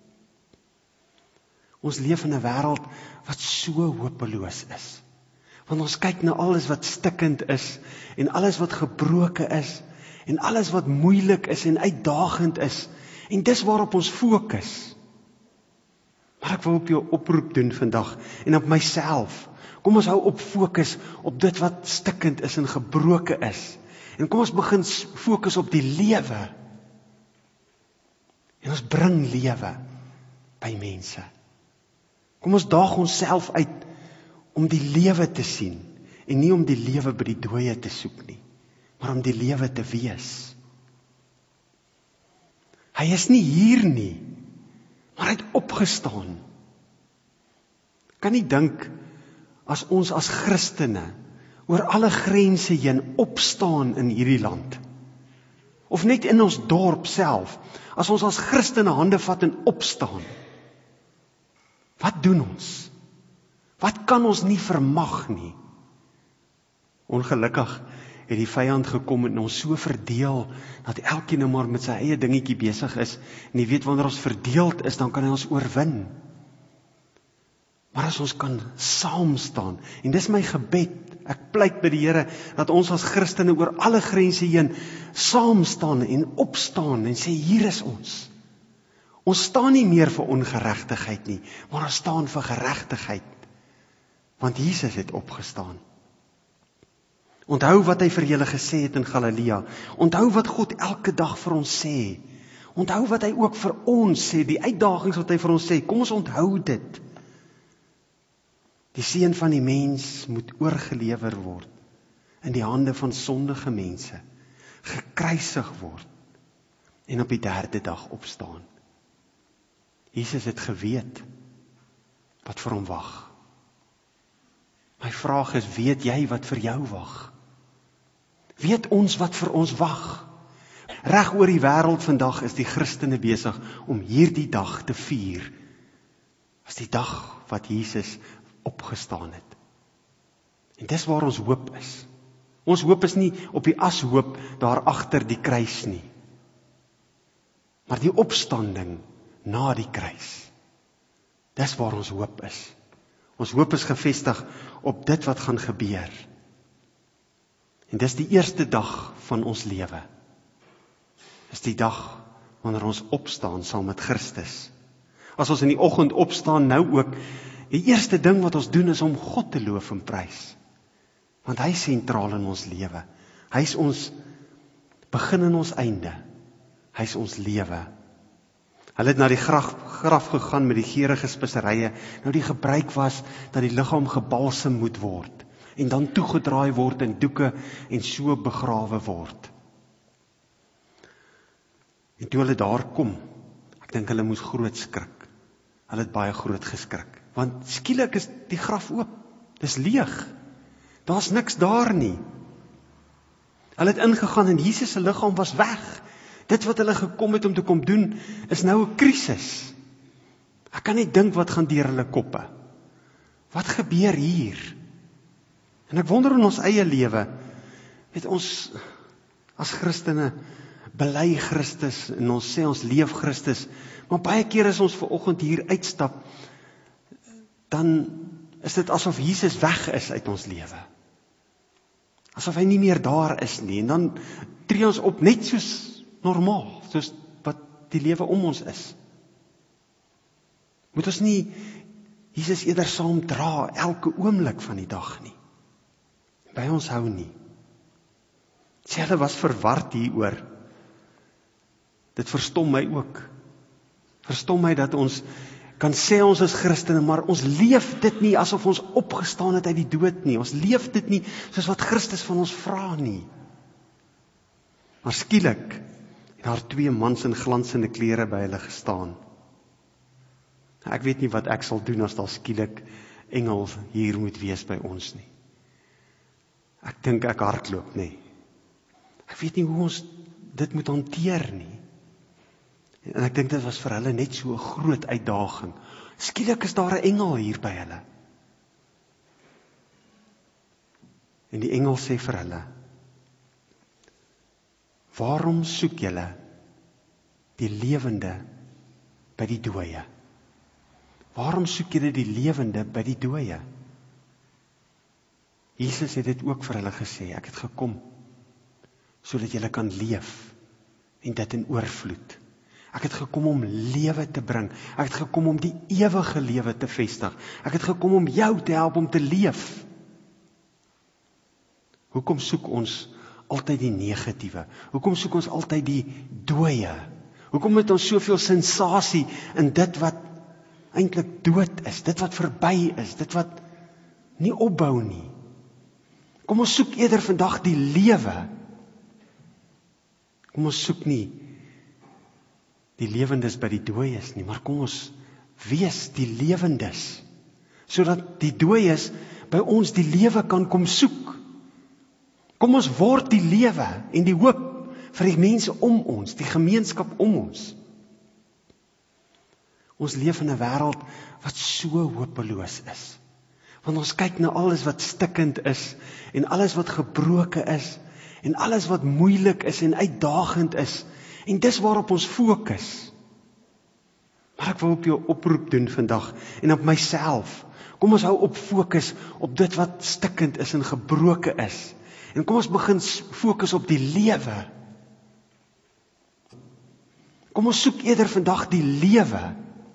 Ons leef in 'n wêreld wat so hopeloos is. Want ons kyk na alles wat stikkend is, en alles wat gebroke is, En alles wat moeilik is en uitdagend is. En dis waarop ons fokus. Maar ek wil op jou oproep doen vandag en op myself. Kom ons hou op fokus op dit wat stikkend is en gebroken is. En kom ons begin fokus op die lewe. En ons bring lewe by mense. Kom ons daag onsself uit om die lewe te sien en nie om die lewe by die dooie te soek nie, maar om die lewe te wees. Hy is nie hier nie, maar hy het opgestaan. Kan nie dink as ons as Christene oor alle grense heen opstaan in hierdie land, of net in ons dorp self, as ons as Christene hande vat en opstaan, wat doen ons? Wat kan ons nie vermag nie? Ongelukkig het die vyand gekom en ons so verdeel, dat elkeen nou maar met sy eie dingetjie besig is, en jy weet wanneer ons verdeeld is, dan kan hy ons oorwin. Maar as ons kan saam staan, en dis my gebed, ek pleit by die Here, dat ons as Christene oor alle grense heen, saam staan en opstaan, en sê, hier is ons. Ons staan nie meer vir ongeregtigheid nie, maar ons staan vir geregtigheid, want Jesus het opgestaan. Onthou wat hy vir julle gesê het in Galilea. Onthou wat God elke dag vir ons sê. Onthou wat hy ook vir ons sê, die uitdagings wat hy vir ons sê. Kom ons onthou dit. Die seun van die mens moet oorgelewer word in die hande van sondige mense, gekruisig word en op die 3de dag opstaan. Jesus het geweet wat vir hom wag. My vraag is, weet jy wat vir jou wag? Weet ons wat vir ons wag? Reg oor die wêreld vandag is die Christene besig om hierdie dag te vier. As die dag wat Jesus opgestaan het. En dis waar ons hoop is. Ons hoop is nie op die ashoop daar agter die kruis nie. Maar die opstanding na die kruis. Dis waar ons hoop is. Ons hoop is gefestig op dit wat gaan gebeur. En dis die eerste dag van ons lewe. Dis die dag wanneer ons opstaan saam met Christus. As ons in die oggend opstaan, nou ook, die eerste ding wat ons doen is om God te loof en prys. Want hy is sentraal in ons lewe. Hy is ons begin en ons einde. Hy is ons lewe. Hulle het na die graf gegaan met die geurende speserye. Nou die gebruik was dat die liggaam gebalsem moet word en dan toegedraai word in doeke en so begrawe word. En toe hulle daar kom, ek dink hulle moes groot skrik. Hulle het baie groot geskrik, want skielik is die graf oop. Dis leeg. Daar's niks daar nie. Hulle het ingegaan en Jesus se liggaam was weg. Dit wat hulle gekom het om te kom doen, is nou 'n krisis. Ek kan net dink wat gaan deur hulle koppe. Wat gebeur hier? En ek wonder in ons eie lewe, weet ons, as Christene, bely Christus, en ons sê ons leef Christus, maar baie keer as ons vanoggend hier uitstap, dan is dit asof Jesus weg is uit ons lewe. Asof hy nie meer daar is nie, en dan tree ons op net soos normaal, soos wat die lewe om ons is. Moet ons nie Jesus eerder saam dra elke oomblik van die dag nie. By ons hou nie. Sê hulle was verward hieroor. Dit verstom my ook. Verstom my dat ons kan sê ons is Christene, maar ons leef dit nie asof ons opgestaan het uit die dood nie. Ons leef dit nie soos wat Christus van ons vra nie. Maar skielik het daar 2 mans in glansende klere by hulle gestaan. Ek weet nie wat ek sal doen as daar skielik engel hier moet wees by ons nie. Ek dink ek hardloop nie. Ek weet nie hoe ons dit moet hanteer nie. En ek dink dit was vir hulle net so 'n groot uitdaging. Skielik is daar 'n engel hier by hulle. En die engel sê vir hulle, waarom soek julle die lewende by die dooie? Waarom soek julle die lewende by die dooie? Jesus het dit ook vir hulle gesê, ek het gekom, sodat jy kan leef en dit in oorvloed. Ek het gekom om lewe te bring. Ek het gekom om die ewige lewe te vestig. Ek het gekom om jou te help om te leef. Hoekom soek ons altyd die negatiewe? Hoekom soek ons altyd die dooie? Hoekom het ons soveel sensasie in dit wat eintlik dood is, dit wat verby is, dit wat nie opbou nie? Kom ons soek eerder vandag die lewe. Kom ons soek nie die lewendes by die dooies nie, maar kom ons wees die lewendes, sodat die dooies by ons die lewe kan kom soek. Kom ons word die lewe en die hoop vir die mense om ons, die gemeenskap om ons. Ons leef in 'n wêreld wat so hopeloos is. Want ons kyk na alles wat stikkend is, en alles wat gebroke is, en alles wat moeilik is en uitdagend is, en dis waarop ons fokus. Maar ek wil op jou oproep doen vandag, en op myself. Kom ons hou op fokus op dit wat stikkend is en gebroke is. En kom ons begin fokus op die lewe. Kom ons soek eerder vandag die lewe.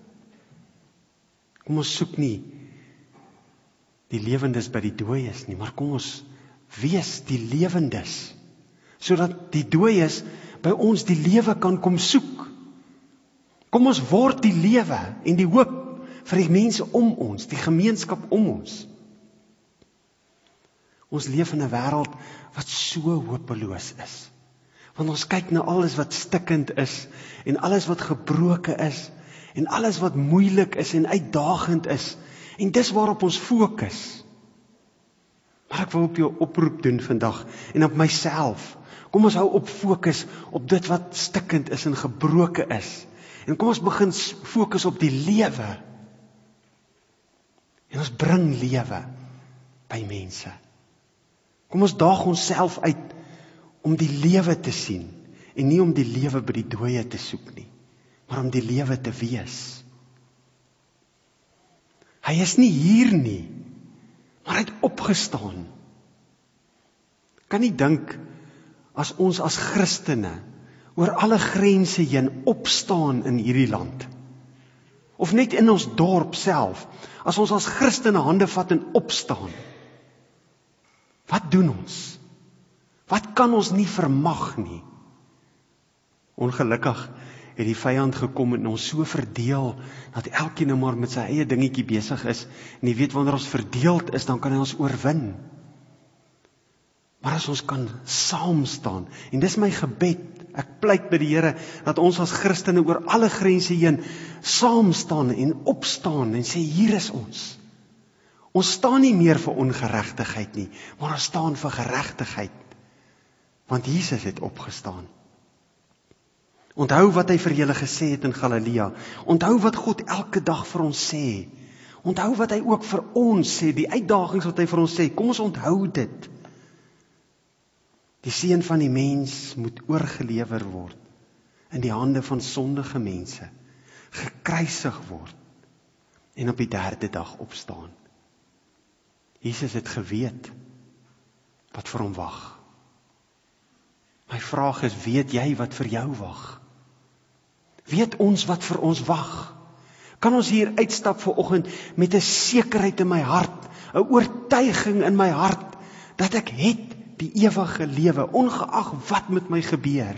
Kom ons soek nie die lewendes by die dooies nie, maar kom ons wees die lewendes, sodat die dooies by ons die lewe kan kom soek. Kom ons word die lewe en die hoop vir die mense om ons, die gemeenskap om ons. Ons leef in 'n wêreld wat so hopeloos is. Want ons kyk na alles wat stikkend is, en alles wat gebroke is, en alles wat moeilik is en uitdagend is, en dis waarop ons fokus. Maar ek wil op jou oproep doen vandag, en op myself. Kom ons hou op fokus op dit wat stikkend is en gebroke is, en kom ons begin fokus op die lewe, en ons bring lewe by mense. Kom ons daag onsself uit om die lewe te sien, en nie om die lewe by die dooie te soek nie, maar om die lewe te wees. Hy is nie hier nie, maar hy het opgestaan. Kan nie dink, as ons as Christene oor alle grense heen opstaan in hierdie land, of net in ons dorp self, as ons as Christene hande vat en opstaan, wat doen ons? Wat kan ons nie vermag nie? Ongelukkig het die vyand gekom en ons so verdeel, dat elkeen nou maar met sy eie dingetjie besig is, en jy weet, wanneer ons verdeeld is, dan kan hy ons oorwin. Maar as ons kan saam staan, en dis my gebed, ek pleit by die Here, dat ons as Christene oor alle grense heen, saam staan en opstaan, en sê, hier is ons. Ons staan nie meer vir ongeregtigheid nie, maar ons staan vir geregtigheid, want Jesus het opgestaan. Onthou wat hy vir julle gesê het in Galilea, onthou wat God elke dag vir ons sê, onthou wat hy ook vir ons sê, die uitdagings wat hy vir ons sê, kom ons onthou dit. Die seun van die mens moet oorgelewer word, in die hande van sondige mense, gekruisig word, en op die 3de dag opstaan. Jesus het geweet wat vir hom wag. My vraag is, weet jy wat vir jou wag? Weet ons wat vir ons wag? Kan ons hier uitstap vanoggend met 'n sekerheid in my hart, 'n oortuiging in my hart, dat ek het die ewige lewe, ongeag wat met my gebeur?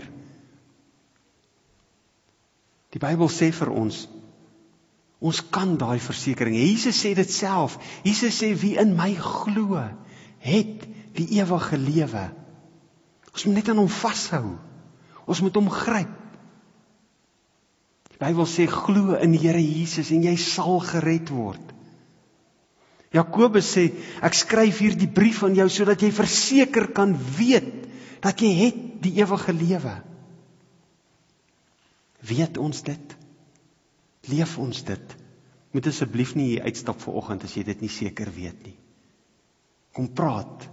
Die Bybel sê vir ons kan daai versekering. Jesus sê dit self. Jesus sê, wie in my glo, het die ewige lewe. Ons moet net aan hom vashou. Ons moet hom gryp. Die Bybel sê, glo in die Here Jesus en jy sal gered word. Jakobus sê, ek skryf hier die brief aan jou, sodat jy verseker kan weet, dat jy het die ewige lewe. Weet ons dit? Leef ons dit? Moet asseblief nie hier uitstap vanoggend, as jy dit nie seker weet nie. Kom praat,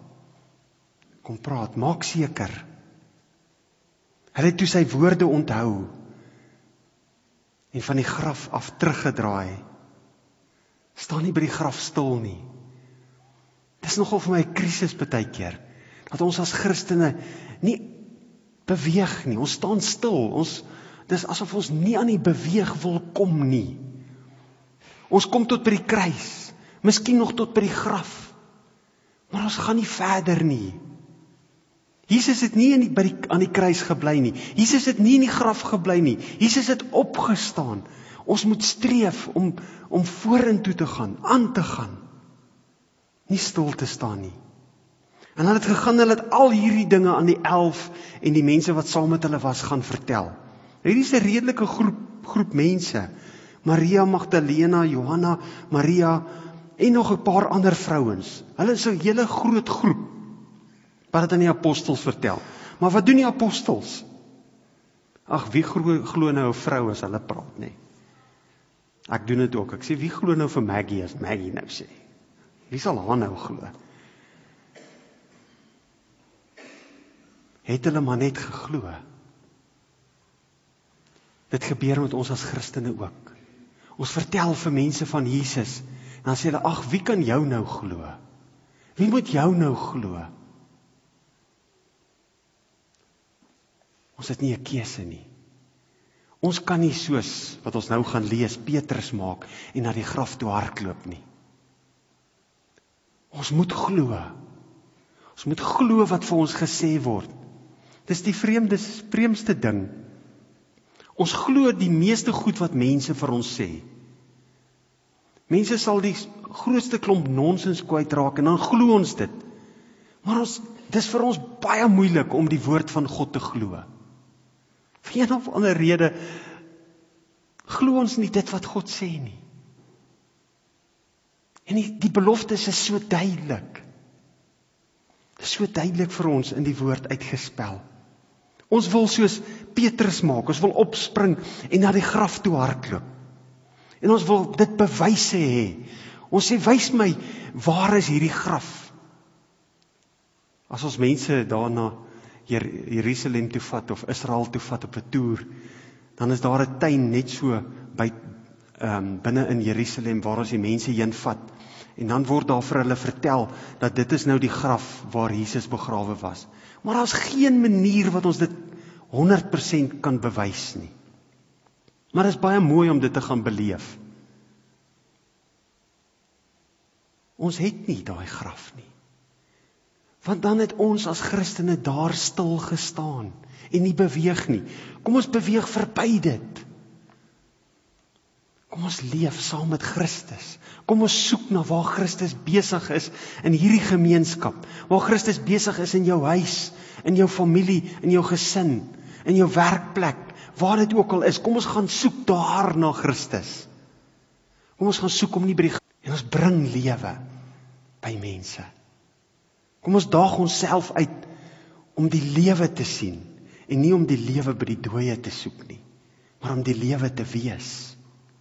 maak seker. Hy het toe sy woorde onthou, en van die graf af teruggedraai. Staan nie by die graf stil nie. Dis nogal vir my 'n krisis partykeer, dat ons as Christene nie beweeg nie, ons staan stil, dis asof ons nie aan die beweeg wil kom nie. Ons kom tot by die kruis, miskien nog tot by die graf, maar ons gaan nie verder nie. Jesus het nie aan die kruis gebly nie, Jesus het nie in die graf gebly nie, Jesus het opgestaan. Ons moet streef om vorentoe te gaan, aan te gaan, nie stil te staan nie. En hulle het gegaan, hulle het al hierdie dinge aan die 11 en die mense wat saam met hulle was gaan vertel. Hierdie is 'n redelike groep mense. Maria Magdalena, Johanna, Maria en nog 'n paar ander vrouens. Hulle is 'n hele groot groep wat dit aan die apostels vertel. Maar wat doen die apostels? Ag, wie glo nou 'n vrou as hulle praat, nê? Ek doen dit ook. Ek sê, wie glo nou vir Maggie as Maggie nou sê? Wie sal haar nou glo? Het hulle maar net geglo. Dit gebeur met ons as Christene ook. Ons vertel vir mense van Jesus, en dan sê hulle, ag, wie kan jou nou glo? Wie moet jou nou glo? Ons het nie 'n keuse nie. Ons kan nie soos, wat ons nou gaan lees, Petrus maak, en na die graf toe hardloop nie. Ons moet glo. Ons moet glo wat vir ons gesê word. Dis die vreemdste ding. Ons glo die meeste goed wat mense vir ons sê. Mense sal die grootste klomp nonsens kwytraak en dan glo ons dit. Maar dis vir ons baie moeilik om die woord van God te glo. Vir een of ander rede glo ons nie dit wat God sê nie. En die beloftes is so duidelik. Dit is so duidelik vir ons in die woord uitgespel. Ons wil soos Petrus maak, ons wil opspring en na die graf toe hardloop. En ons wil dit bewyse hê. Ons sê, wys my, waar is hierdie graf? As ons mense daarna Jerusalem toe vat of Israel toe vat op 'n toer, dan is daar 'n tuin net so binne in Jerusalem waar ons die mense heen vat. En dan word daar vir hulle vertel dat dit is nou die graf waar Jesus begrawe was. Maar daar's geen manier wat ons dit 100% kan bewys nie. Maar dit is baie mooi om dit te gaan beleef. Ons het nie daai graf nie. Want dan het ons as Christene daar stil gestaan en nie beweeg nie. Kom ons beweeg verby dit. Kom ons leef saam met Christus. Kom ons soek na waar Christus besig is in hierdie gemeenskap. Waar Christus besig is in jou huis, in jou familie, in jou gesin, in jou werkplek, waar dit ook al is. Kom ons gaan soek daar na Christus. Kom ons gaan soek om nie by die en ons bring lewe by mense. Kom ons daag onsself uit om die lewe te sien en nie om die lewe by die dooie te soek nie, maar om die lewe te wees.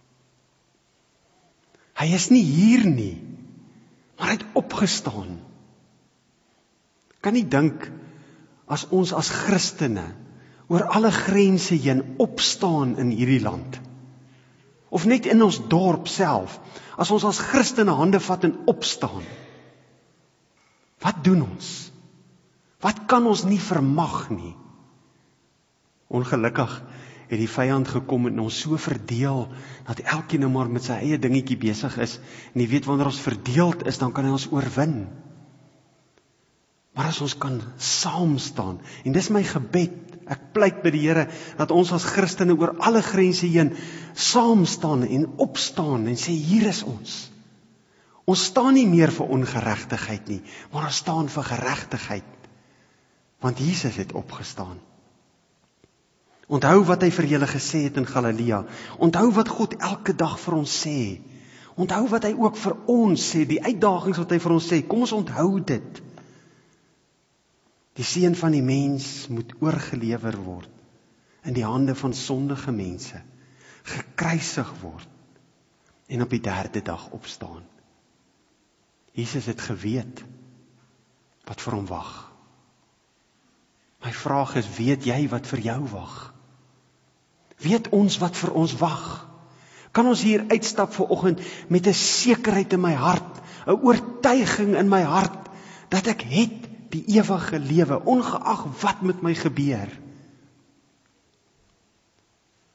Hy is nie hier nie, maar hy het opgestaan. Kan nie dink as ons as Christene oor alle grense heen opstaan in hierdie land, of net in ons dorp self, as ons as Christene hande vat en opstaan, wat doen ons? Wat kan ons nie vermag nie? Ongelukkig het die vyand gekom en ons so verdeel, dat elkeen nou maar met sy eie dingetjie besig is, en jy weet, wanneer ons verdeeld is, dan kan hy ons oorwin. Maar as ons kan saam staan, en dis my gebed, ek pleit by die Here, dat ons as Christene oor alle grense heen, saam staan en opstaan, en sê, hier is ons. Ons staan nie meer vir ongeregtigheid nie, maar ons staan vir geregtigheid, want Jesus het opgestaan. Onthou wat hy vir julle gesê het in Galilea, onthou wat God elke dag vir ons sê, onthou wat hy ook vir ons sê, die uitdagings wat hy vir ons sê, kom ons onthou dit. Die seun van die mens moet oorgelewer word, in die hande van sondige mense, gekruisig word, en op die 3de dag opstaan. Jesus het geweet wat vir hom wag. My vraag is, weet jy wat vir jou wag? Weet ons wat vir ons wag? Kan ons hier uitstap vanoggend met 'n sekerheid in my hart, 'n oortuiging in my hart, dat ek het die ewige lewe, ongeag wat met my gebeur?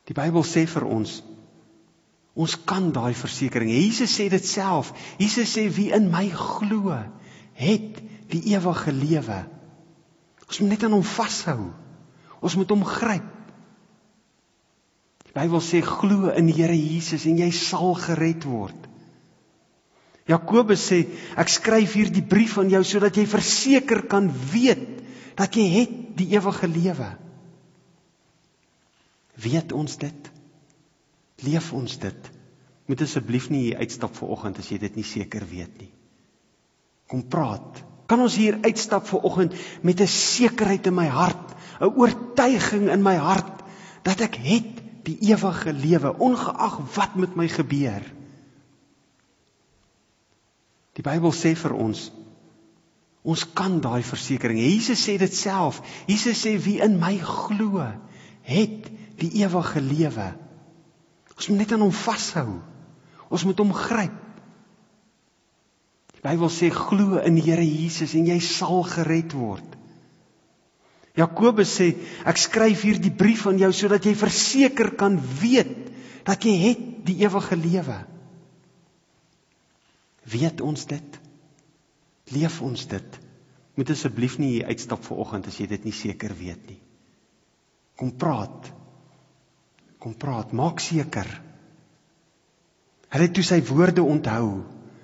Die Bybel sê vir ons kan daai versekering. Jesus sê dit self. Jesus sê wie in my glo, het die ewige lewe. Ons moet net aan hom vashou. Ons moet hom gryp. Die Bybel sê glo in die Here Jesus en jy sal gered word. Jakobus sê, ek skryf hier die brief aan jou sodat jy verseker kan weet dat jy het die ewige lewe. Weet ons dit? Leef ons dit? Moet asseblief nie hier uitstap vanoggend as jy dit nie seker weet nie. Kom praat. Kan ons hier uitstap vanoggend met 'n sekerheid in my hart, 'n oortuiging in my hart, dat ek het die ewige lewe, ongeag wat met my gebeur. Die Bybel sê vir ons kan daai versekering. Jesus sê dit self. Jesus sê wie in my glo, het die ewige lewe. Ons moet net aan hom vashou. Ons moet hom gryp. Die Bybel sê glo in die Here Jesus en jy sal gered word. Jakobus sê, ek skryf hier die brief aan jou sodat jy verseker kan weet dat jy het die ewige lewe. Weet ons dit? Leef ons dit? Moet asseblief nie hier uitstap vanoggend as jy dit nie seker weet nie. Kom praat. Kom praat, maak seker. Hulle het toe sy woorde onthou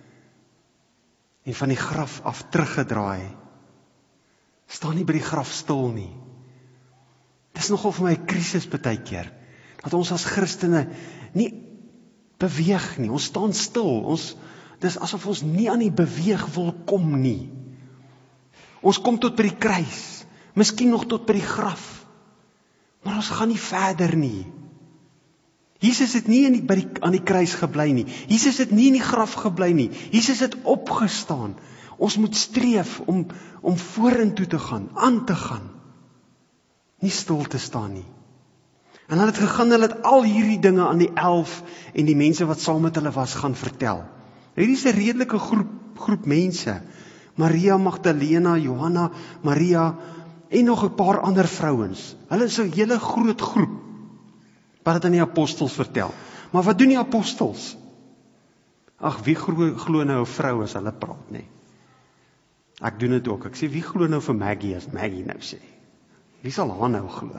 en van die graf af teruggedraai. Staan nie by die graf stil nie. Dis nogal vir my 'n krisis partykeer, dat ons as Christene nie beweeg nie. Ons staan stil. Dis asof ons nie aan die beweeg wil kom nie. Ons kom tot by die kruis, miskien nog tot by die graf, maar ons gaan nie verder nie. Jesus het nie aan die kruis gebly nie. Jesus het nie in die graf gebly nie. Jesus het opgestaan. Ons moet streef om vorentoe te gaan, aan te gaan. Nie stil te staan nie. En hulle het gegaan, hulle het al hierdie dinge aan die 11 en die mense wat saam met hulle was gaan vertel. Hierdie is 'n redelike groep mense. Maria Magdalena, Johanna, Maria en nog 'n paar ander vrouens. Hulle is 'n hele groot groep wat dit aan die apostels vertel. Maar wat doen die apostels? Ag, wie glo nou 'n vrou as hulle praat, nê? Ek doen dit ook. Ek sê, wie glo nou vir Maggie as Maggie nou sê? Wie sal haar nou glo?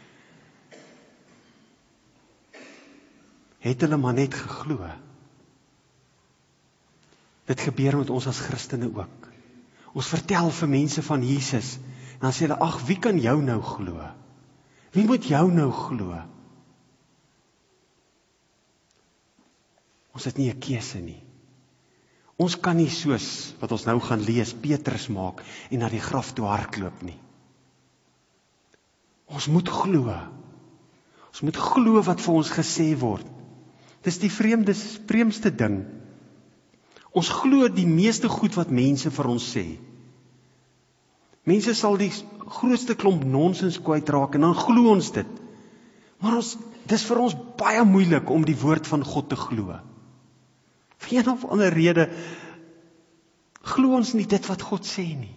Het hulle maar net geglo. Dit gebeur met ons as Christene ook. Ons vertel vir mense van Jesus, en dan sê hulle, ag, wie kan jou nou glo? Wie moet jou nou glo? Ons het nie 'n keuse nie. Ons kan nie soos wat ons nou gaan lees, Petrus maak en na die graf toe hardloop nie. Ons moet glo. Ons moet glo wat vir ons gesê word. Dis die vreemdste ding. Ons glo die meeste goed wat mense vir ons sê. Mense sal die grootste klomp nonsens kwytraak en dan glo ons dit. Maar dis vir ons baie moeilik om die woord van God te glo. Vir een of ander rede glo ons nie dit wat God sê nie.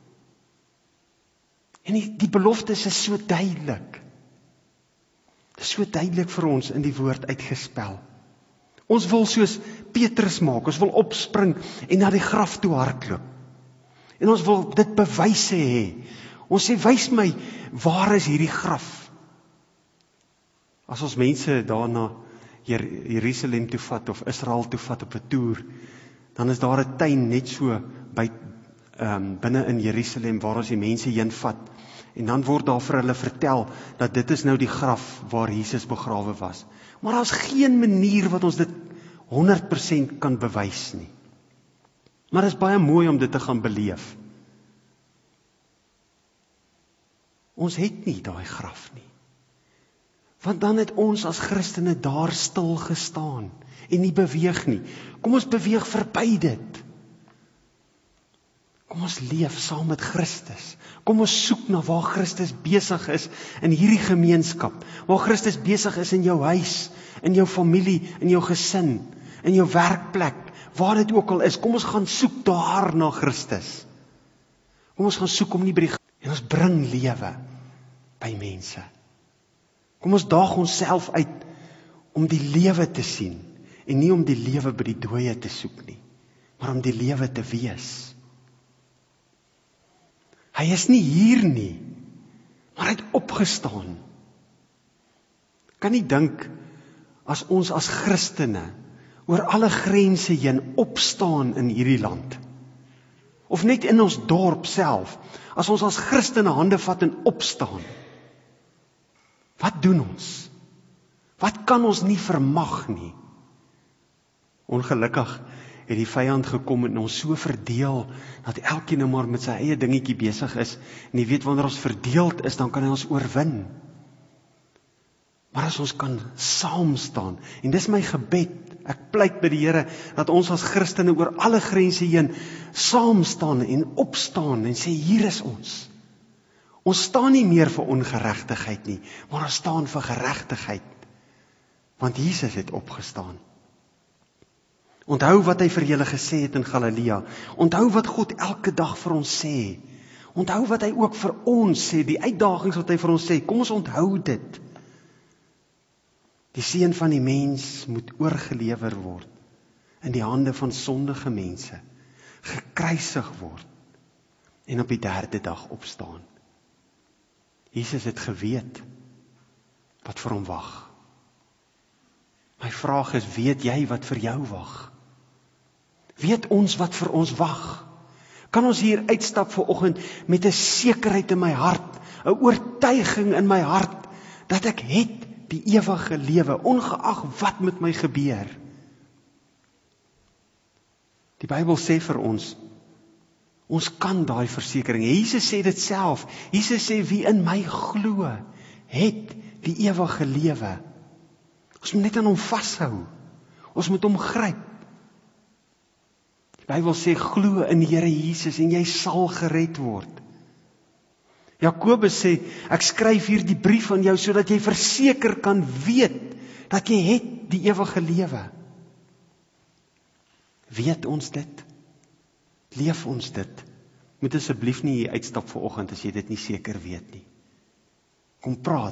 En die beloftes is so duidelik. Dit is so duidelik vir ons in die woord uitgespel. Ons wil soos Petrus maak, ons wil opspring en na die graf toe hardloop. En ons wil dit bewyse hê. Ons sê, wys my, waar is hierdie graf? As ons mense daarna Jerusalem toe vat of Israel toe vat op 'n toer, dan is daar 'n tuin net so binne in Jerusalem waar ons die mense heen vat. En dan word daar vir hulle vertel dat dit is nou die graf waar Jesus begrawe was. Maar daar's geen manier wat ons dit 100% kan bewys nie. Maar dit is baie mooi om dit te gaan beleef. Ons het nie daai graf nie. Want dan het ons as Christene daar stil gestaan en nie beweeg nie. Kom ons beweeg verby dit. Kom ons leef saam met Christus. Kom ons soek na waar Christus besig is in hierdie gemeenskap. Waar Christus besig is in jou huis, in jou familie, in jou gesin, in jou werkplek, waar dit ook al is. Kom ons gaan soek daar na Christus. Kom ons gaan soek om nie by die en ons bring lewe by mense. Kom ons daag onsself uit om die lewe te sien en nie om die lewe by die dooie te soek nie, maar om die lewe te wees. Hy is nie hier nie, maar hy het opgestaan. Kan nie dink as ons as Christene oor alle grense heen opstaan in hierdie land, of net in ons dorp self, as ons as Christene hande vat en opstaan, wat doen ons? Wat kan ons nie vermag nie? Ongelukkig het die vyand gekom en ons so verdeel, dat elkeen nou maar met sy eie dingetjie besig is, en jy weet, wanneer ons verdeeld is, dan kan hy ons oorwin. Maar as ons kan saam staan, en dis my gebed, ek pleit by die Here, dat ons as Christene oor alle grense heen, saam staan en opstaan, en sê, hier is ons. Ons staan nie meer vir ongeregtigheid nie, maar ons staan vir geregtigheid, want Jesus het opgestaan. Onthou wat hy vir julle gesê het in Galilea. Onthou wat God elke dag vir ons sê. Onthou wat hy ook vir ons sê, die uitdagings wat hy vir ons sê. Kom ons onthou dit. Die seun van die mens moet oorgelewer word in die hande van sondige mense, gekruisig word en op die 3de dag opstaan. Jesus het geweet wat vir hom wag. My vraag is, weet jy wat vir jou wag? Weet ons wat vir ons wag? Kan ons hier uitstap vanoggend met 'n sekerheid in my hart, 'n oortuiging in my hart, dat ek het die ewige lewe, ongeag wat met my gebeur? Die Bybel sê vir ons kan daai versekering. Jesus sê dit self. Jesus sê, wie in my glo, het die ewige lewe. Ons moet net aan hom vashou. Ons moet hom gryp. Die Bybel sê, glo in die Here Jesus en jy sal gered word. Jakobus sê, ek skryf hier die brief aan jou, sodat jy verseker kan weet, dat jy het die ewige lewe. Weet ons dit? Leef ons dit? Moet asseblief nie hier uitstap vanoggend, as jy dit nie seker weet nie. Kom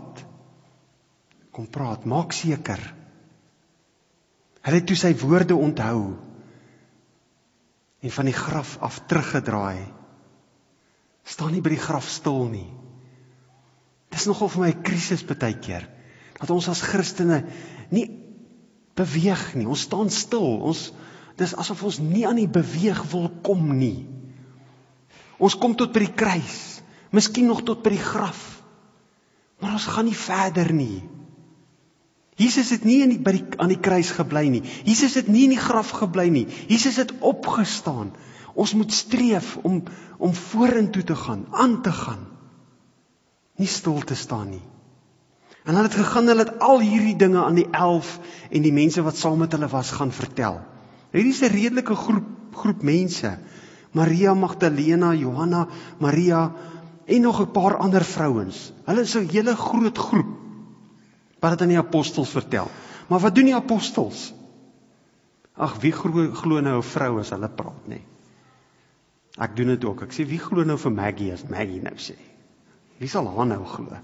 praat, maak seker. Hulle het toe sy woorde onthou, en van die graf af teruggedraai. Staan nie by die graf stil nie. Dis nogal vir my 'n krisis partykeer, dat ons as Christene nie beweeg nie, ons staan stil, dis asof ons nie aan die beweeg wil kom nie. Ons kom tot by die kruis, miskien nog tot by die graf, maar ons gaan nie verder nie. Jesus het nie aan die kruis gebly nie. Jesus het nie in die graf gebly nie. Jesus het opgestaan. Ons moet streef om vorentoe te gaan, aan te gaan. Nie stil te staan nie. En dan het gegaan, hulle het al hierdie dinge aan die 11 en die mense wat saam met hulle was gaan vertel. Hierdie is 'n redelike groep mense. Maria Magdalena, Johanna, Maria en nog 'n paar ander vrouens. Hulle is 'n hele groot groep wat het aan die apostels vertel. Maar wat doen die apostels? Ag, wie glo nou 'n vrou as hulle praat, nee. Ek doen dit ook. Ek sê, wie glo nou vir Maggie as Maggie nou sê? Wie sal haar nou glo?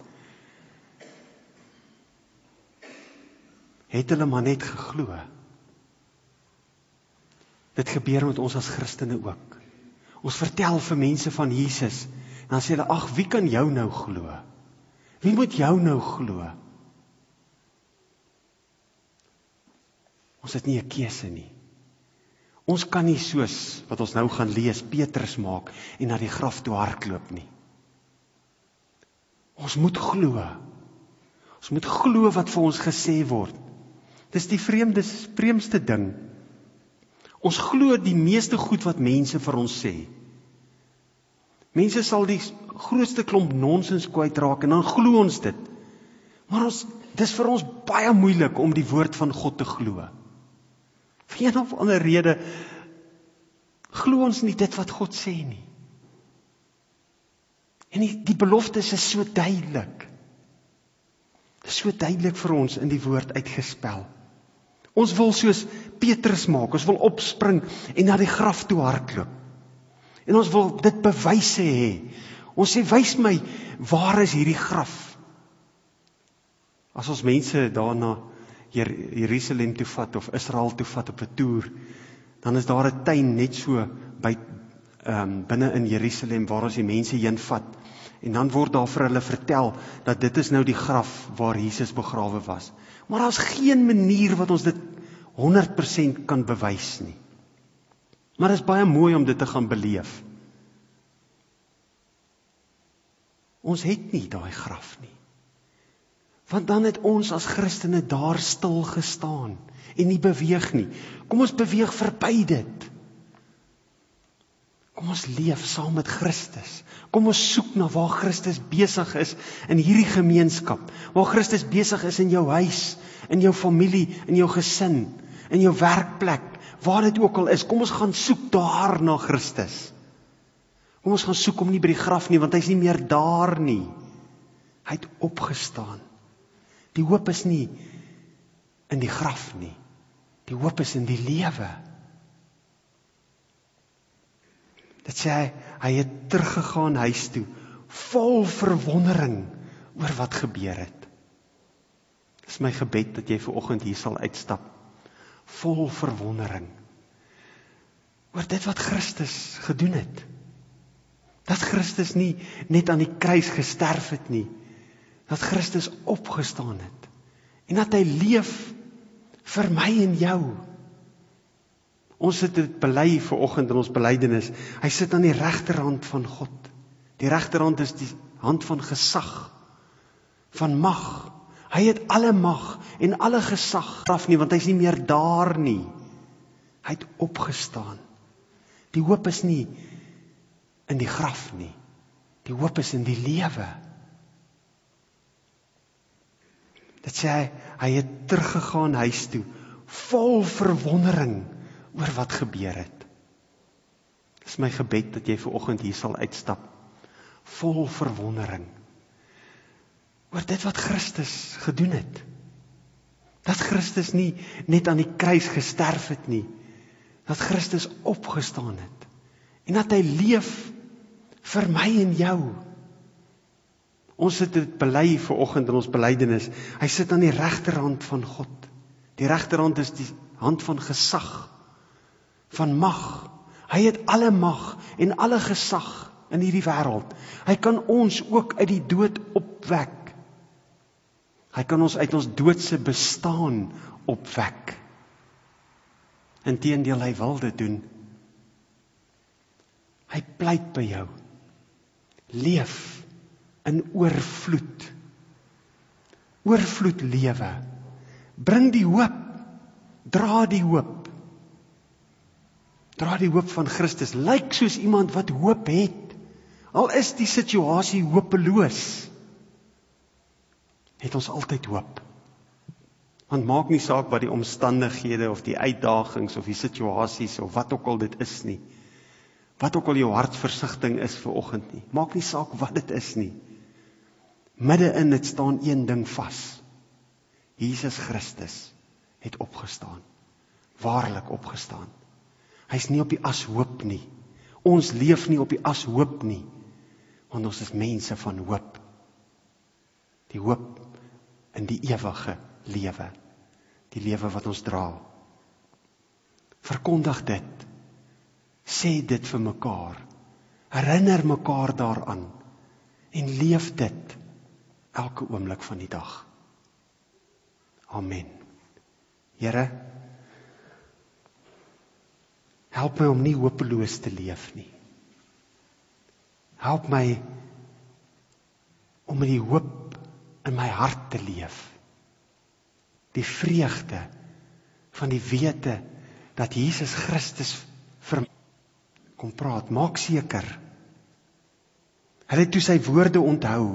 Het hulle maar net geglo. Dit gebeur met ons as Christene ook. Ons vertel vir mense van Jesus, en dan sê hulle, ag, wie kan jou nou glo? Wie moet jou nou glo? Ons het nie 'n keuse nie. Ons kan nie soos wat ons nou gaan lees, Petrus maak en na die graf toe hardloop nie. Ons moet glo. Ons moet glo wat vir ons gesê word. Dis die vreemdste ding. Ons glo die meeste goed wat mense vir ons sê. Mense sal die grootste klomp nonsens kwytraak en dan glo ons dit. Maar dis vir ons baie moeilik om die woord van God te glo. Vir een of ander rede glo ons nie dit wat God sê nie. En die beloftes is so duidelik. Dit is so duidelik vir ons in die woord uitgespel. Ons wil soos Petrus maak, ons wil opspring en na die graf toe hardloop. En ons wil dit bewyse hê. Ons sê, wys my, waar is hierdie graf? As ons mense daarna Jerusalem toe vat of Israel toe vat op 'n toer, dan is daar 'n tuin net so binne in Jerusalem waar ons die mense heen vat. En dan word daar vir hulle vertel dat dit is nou die graf waar Jesus begrawe was. Maar daar's geen manier wat ons dit 100% kan bewys nie. Maar dit is baie mooi om dit te gaan beleef. Ons het nie daai graf nie. Want dan het ons as Christene daar stil gestaan en nie beweeg nie. Kom ons beweeg verby dit. Kom ons leef saam met Christus. Kom ons soek na waar Christus besig is in hierdie gemeenskap. Waar Christus besig is in jou huis, in jou familie, in jou gesin, in jou werkplek, waar dit ook al is. Kom ons gaan soek daar na Christus. Kom ons gaan soek hom nie by die graf nie, want hy is nie meer daar nie. Hy het opgestaan. Die hoop is nie in die graf nie. Die hoop is in die lewe. Dit sê hy het teruggegaan huis toe, vol verwondering oor wat gebeur het. Dit is my gebed dat jy vanoggend hier sal uitstap, vol verwondering oor dit wat Christus gedoen het. Dat Christus nie net aan die kruis gesterf het nie, dat Christus opgestaan het, en dat hy leef vir my en jou. Ons het dit bely vanoggend in ons belydenis. Hy sit aan die regterhand van God. Die regterhand is die hand van gesag, van mag. Hy het alle mag en alle gesag af nie, want hy is nie meer daar nie. Hy het opgestaan. Die hoop is nie in die graf nie. Die hoop is in die lewe. Dit sê hy het teruggegaan huis toe, vol verwondering oor wat gebeur het. Dit is my gebed dat jy vanoggend hier sal uitstap, vol verwondering oor dit wat Christus gedoen het. Dat Christus nie net aan die kruis gesterf het nie, dat Christus opgestaan het, en dat hy leef vir my en jou. Ons het dit bely vanoggend in ons belydenis. Hy sit aan die regterhand van God. Die regterhand is die hand van gesag, van mag. Hy het alle mag en alle gesag in hierdie wêreld. Hy kan ons ook uit die dood opwek. Hy kan ons uit ons doodse bestaan opwek. Inteendeel, hy wil dit doen. Hy pleit by jou. Leef in oorvloed. Oorvloed lewe. Bring die hoop. Dra die hoop. Dra die hoop van Christus. Lyk soos iemand wat hoop het. Al is die situasie hopeloos, het ons altyd hoop. Want maak nie saak wat die omstandighede of die uitdagings of die situasies of wat ook al dit is nie. Wat ook al jou hartversigtiging is vanoggend nie. Maak nie saak wat dit is nie. Middein dit staan een ding vas. Jesus Christus het opgestaan. Waarlik opgestaan. Hy is nie op die as hoop nie. Ons leef nie op die as hoop nie. Want ons is mense van hoop. Die hoop in die ewige lewe. Die lewe wat ons dra. Verkondig dit. Sê dit vir mekaar. Herinner mekaar daaraan. En leef dit elke oomblik van die dag. Amen. Here, help my om nie hopeloos te leef nie. Help my om met die hoop in my hart te leef. Die vreugde van die wete dat Jesus Christus vir my kom praat. Maak seker. Hy het toe sy woorde onthou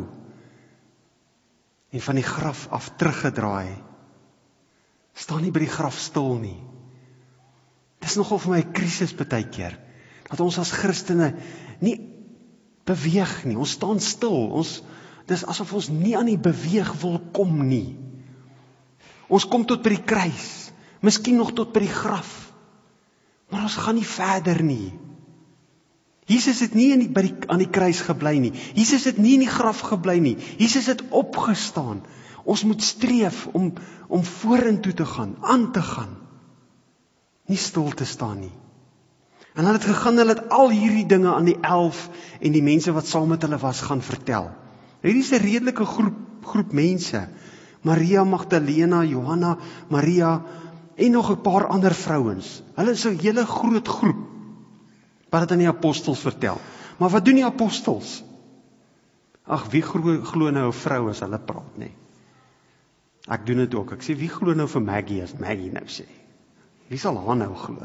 en van die graf af teruggedraai. Staan nie by die graf stil nie. Dis nogal vir my 'n krisis partykeer, dat ons as Christene nie beweeg nie. Ons staan stil. Dis asof ons nie aan die beweeg wil kom nie. Ons kom tot by die kruis, miskien nog tot by die graf, maar ons gaan nie verder nie. Jesus het nie aan die kruis gebly nie. Jesus het nie in die graf gebly nie. Jesus het opgestaan. Ons moet streef om vorentoe te gaan, aan te gaan. Nie stil te staan nie. En hulle het gegaan, hulle het al hierdie dinge aan die 11 en die mense wat saam met hulle was gaan vertel. Hierdie is 'n redelike groep mense. Maria Magdalena, Johanna, Maria en nog 'n paar ander vrouens. Hulle is 'n hele groot groep wat dit aan die apostels vertel. Maar wat doen die apostels? Ag, wie glo nou 'n vrou as hulle praat, nee. Ek doen dit ook. Ek sê, wie glo nou vir Maggie as Maggie nou sê? Wie sal haar nou glo?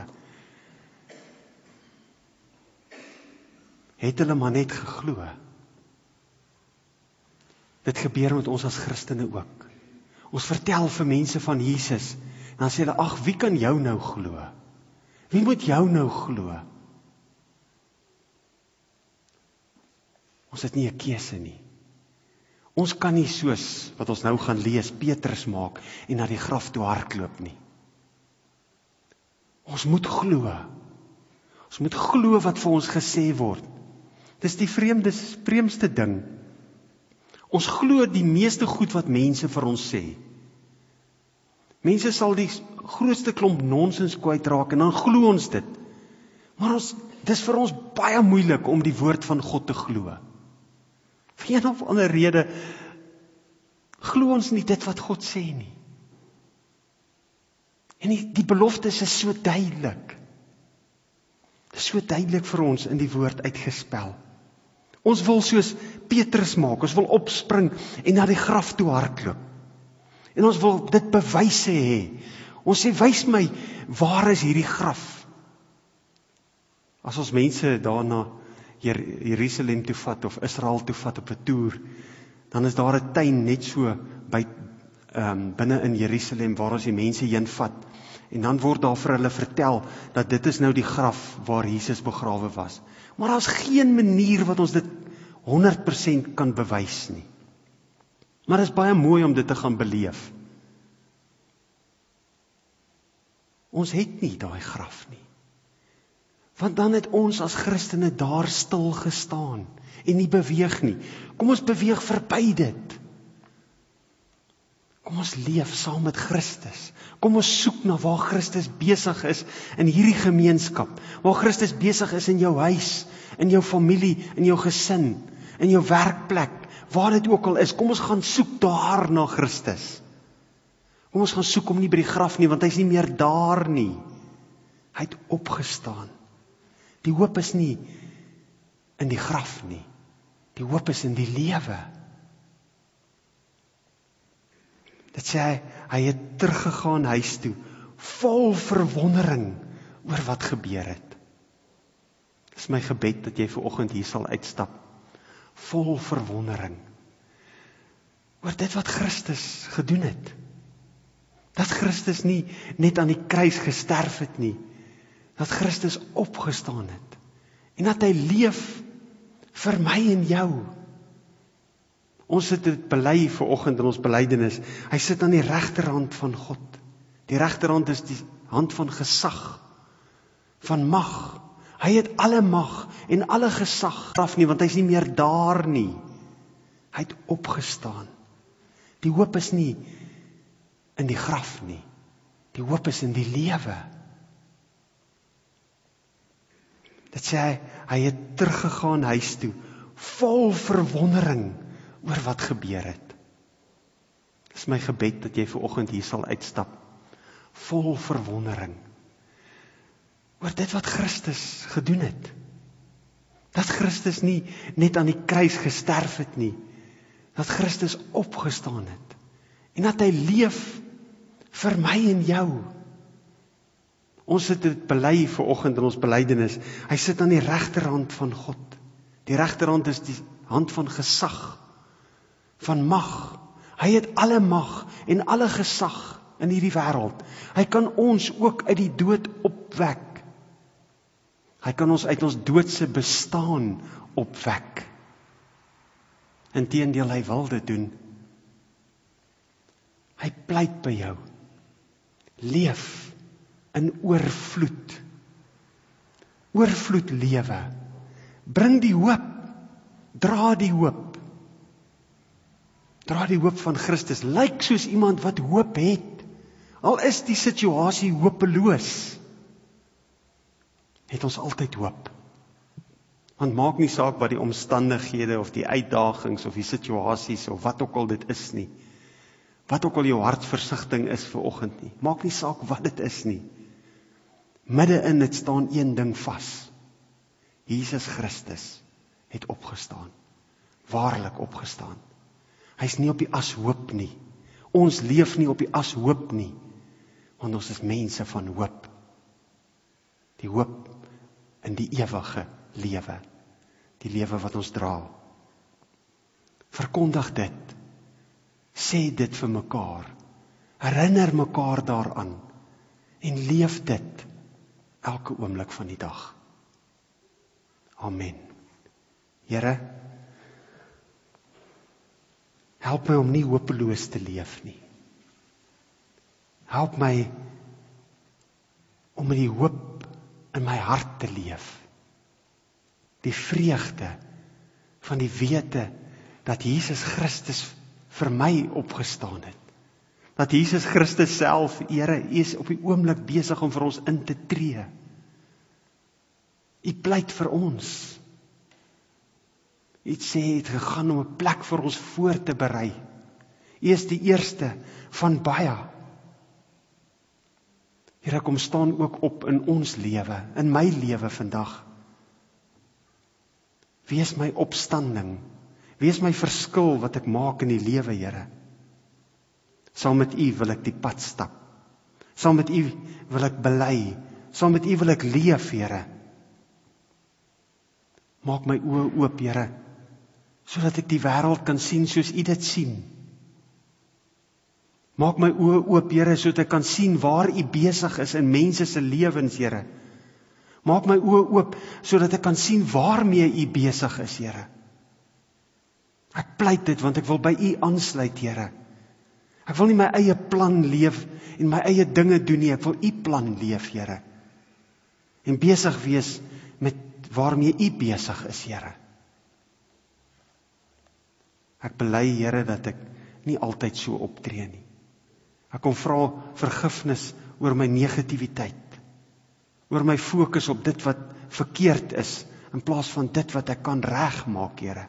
Het hulle maar net geglo. Dit gebeur met ons as Christene ook. Ons vertel vir mense van Jesus, en dan sê hulle, ag, wie kan jou nou glo? Wie moet jou nou glo? Ons het nie 'n keuse nie. Ons kan nie soos, wat ons nou gaan lees, Petrus maak, en na die graf toe hardloop nie. Ons moet glo. Ons moet glo wat vir ons gesê word. Dis die vreemdste ding. Ons glo die meeste goed wat mense vir ons sê. Mense sal die grootste klomp nonsens kwytraak en dan glo ons dit. Maar dis vir ons baie moeilik om die woord van God te glo. Vir een of ander rede glo ons nie dit wat God sê nie. En die beloftes is so duidelik. Dit is so duidelik vir ons in die woord uitgespel. Ons wil soos Petrus maak, ons wil opspring en na die graf toe hardloop. En ons wil dit bewyse hê. Ons sê, wys my, waar is hierdie graf? As ons mense daarna Jerusalem toe vat of Israel toe vat op 'n toer, dan is daar 'n tuin net so by binne in Jerusalem waar ons die mense heen vat. En dan word daar vir hulle vertel dat dit is nou die graf waar Jesus begrawe was. Maar daar's geen manier wat ons dit 100% kan bewys nie. Maar dit is baie mooi om dit te gaan beleef. Ons het nie daai graf nie. Want dan het ons as Christene daar stil gestaan en nie beweeg nie. Kom ons beweeg verby dit. Kom ons leef saam met Christus. Kom ons soek na waar Christus besig is in hierdie gemeenskap. Waar Christus besig is in jou huis, in jou familie, in jou gesin, in jou werkplek, waar dit ook al is. Kom ons gaan soek daar na Christus. Kom ons gaan soek hom nie by die graf nie, want hy is nie meer daar nie. Hy het opgestaan. Die hoop is nie in die graf nie. Die hoop is in die lewe. Dit sê hy het teruggegaan huis toe, vol verwondering oor wat gebeur het. Dit is my gebed dat jy vanoggend hier sal uitstap, vol verwondering oor dit wat Christus gedoen het. Dat Christus nie net aan die kruis gesterf het nie, dat Christus opgestaan het, en dat hy leef vir my en jou. Ons het dit bely vanoggend in ons belydenis. Hy sit aan die regterhand van God. Die regterhand is die hand van gesag, van mag. Hy het alle mag en alle gesag af nie, want hy is nie meer daar nie. Hy het opgestaan. Die hoop is nie in die graf nie. Die hoop is in die lewe. Dit sê hy het teruggegaan huis toe, vol verwondering oor wat gebeur het. Dit is my gebed dat jy vanoggend hier sal uitstap, vol verwondering oor dit wat Christus gedoen het. Dat Christus nie net aan die kruis gesterf het nie, dat Christus opgestaan het, en dat hy leef vir my en jou. Ons het dit bely vanoggend in ons belydenis. Hy sit aan die regterhand van God. Die regterhand is die hand van gesag, van mag. Hy het alle mag en alle gesag in hierdie wêreld. Hy kan ons ook uit die dood opwek. Hy kan ons uit ons doodse bestaan opwek. Inteendeel, hy wil dit doen. Hy pleit by jou. Leef in oorvloed. Oorvloed lewe. Bring die hoop. Dra die hoop. Dra die hoop van Christus. Lyk soos iemand wat hoop het. Al is die situasie hopeloos, het ons altyd hoop. Want maak nie saak wat die omstandighede of die uitdagings of die situasies of wat ook al dit is nie. Wat ook al jou hartversigtiging is vir oggend nie. Maak nie saak wat dit is nie. Middein dit staan een ding vas. Jesus Christus het opgestaan. Waarlik opgestaan. Hy's nie op die as hoop nie. Ons leef nie op die as hoop nie. Want ons is mense van hoop. Die hoop in die ewige lewe. Die lewe wat ons dra. Verkondig dit. Sê dit vir mekaar. Herinner mekaar daaraan. En leef dit elke oomblik van die dag. Amen. Here, help my om nie hopeloos te leef nie. Help my om met die hoop in my hart te leef. Die vreugde van die wete dat Jesus Christus vir my opgestaan het. Dat Jesus Christus self, Here, U is op die oomblik besig om vir ons in te tree. U pleit vir ons. U sê, het gegaan om 'n plek vir ons voor te berei. U is die eerste van baie. Here, kom staan ook op in ons lewe, in my lewe vandag. Wees my opstanding, wees my verskil wat ek maak in die lewe, Here. Saam met U wil ek die pad stap. Saam met U wil ek bely. Saam met U wil ek leef, Here. Maak my oë oop, Here, sodat ek die wêreld kan sien soos U dit sien. Maak my oë oop, Here, sodat ek kan sien waar U besig is in mense se lewens, Here. Maak my oë oop, sodat ek kan sien waarmee U besig is, Here. Ek pleit dit, want ek wil by U aansluit, Here. Ek wil nie my eie plan leef en my eie dinge doen nie, ek wil U plan leef, Here. En besig wees met waarmee U besig is, Here. Ek bely, Here, dat ek nie altyd so optree nie. Ek kom vra vergifnis oor my negativiteit, oor my fokus op dit wat verkeerd is, in plaas van dit wat ek kan regmaak, Here.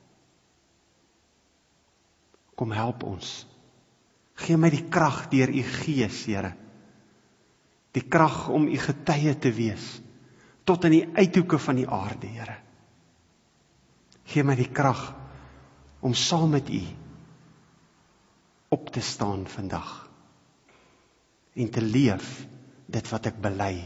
Kom help ons. Gee my die krag deur U Gees, Here. Die krag om U getuie te wees, tot in die uithoeke van die aarde, Here. Gee my die krag om saam met U op te staan vandag en te leef dit wat ek bely.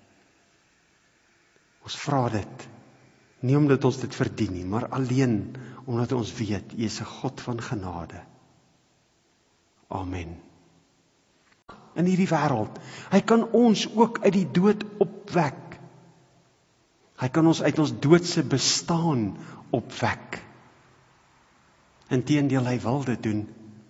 Ons vra dit, nie omdat ons dit verdien nie, maar alleen omdat ons weet, U is 'n God van genade. Amen. In hierdie wêreld, hy kan ons ook uit die dood opwek. Hy kan ons uit ons doodse bestaan opwek. Inteendeel, hy wil dit doen.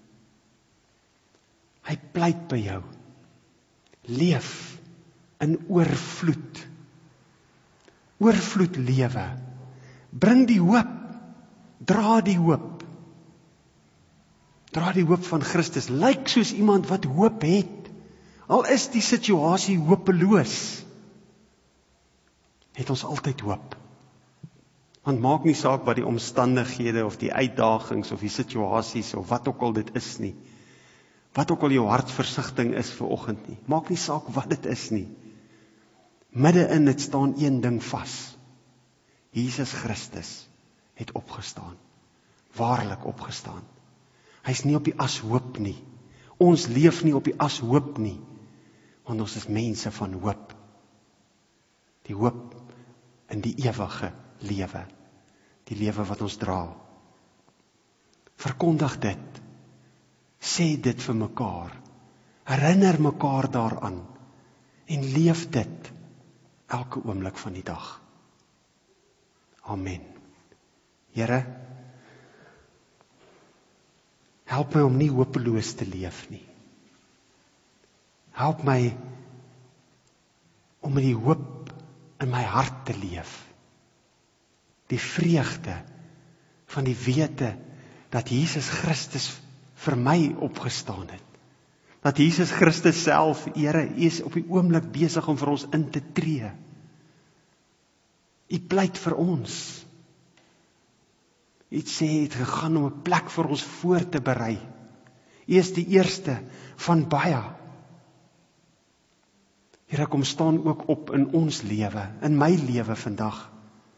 Hy pleit by jou. Leef in oorvloed. Oorvloed lewe. Bring die hoop. Dra die hoop. Dra die hoop van Christus. Lyk soos iemand wat hoop het. Al is die situasie hopeloos, het ons altyd hoop. Want maak nie saak wat die omstandighede of die uitdagings of die situasies of wat ook al dit is nie. Wat ook al jou hartversigtiging is vir oggend nie. Maak nie saak wat dit is nie. Middein dit staan een ding vas. Jesus Christus het opgestaan. Waarlik opgestaan. Hy's nie op die as hoop nie. Ons leef nie op die as hoop nie. Want ons is mense van hoop. Die hoop in die ewige lewe. Die lewe wat ons dra. Verkondig dit. Sê dit vir mekaar. Herinner mekaar daaraan. En leef dit elke oomblik van die dag. Amen. Here, help my om nie hopeloos te leef nie. Help my om met die hoop in my hart te leef. Die vreugde van die wete dat Jesus Christus vir my opgestaan het. Dat Jesus Christus self, Here, U is op die oomblik besig om vir ons in te tree. U pleit vir ons. U het sê, U het gegaan om 'n plek vir ons voor te berei. U is die eerste van baie. Here, kom staan ook op in ons lewe, in my lewe vandag.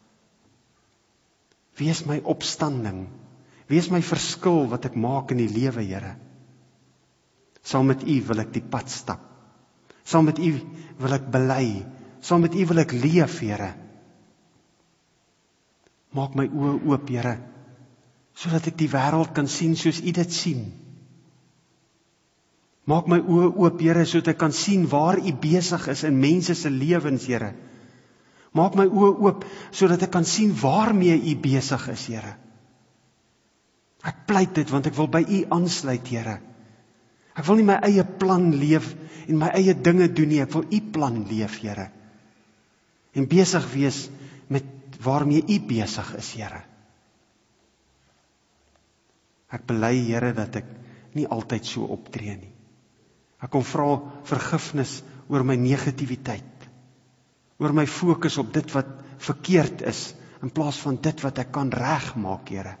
Wees my opstanding, wees my verskil wat ek maak in die lewe, Here. Saam met U wil ek die pad stap. Saam met U wil ek bely. Saam met U wil ek leef, Here. Maak my oë oop, Here, sodat ek die wêreld kan sien soos U dit sien. Maak my oë oop, Here, sodat ek kan sien waar U besig is in mense se lewens, Here. Maak my oë oop, sodat ek kan sien waarmee U besig is, Here. Ek pleit dit, want ek wil by U aansluit, Here. Ek wil nie my eie plan leef en my eie dinge doen nie, ek wil U plan leef, Here. En besig wees met waarmee U besig is, Here. Ek bely, Here, dat ek nie altyd so optree nie. Ek kom vra vergifnis oor my negativiteit, oor my fokus op dit wat verkeerd is, in plaas van dit wat ek kan regmaak, Here.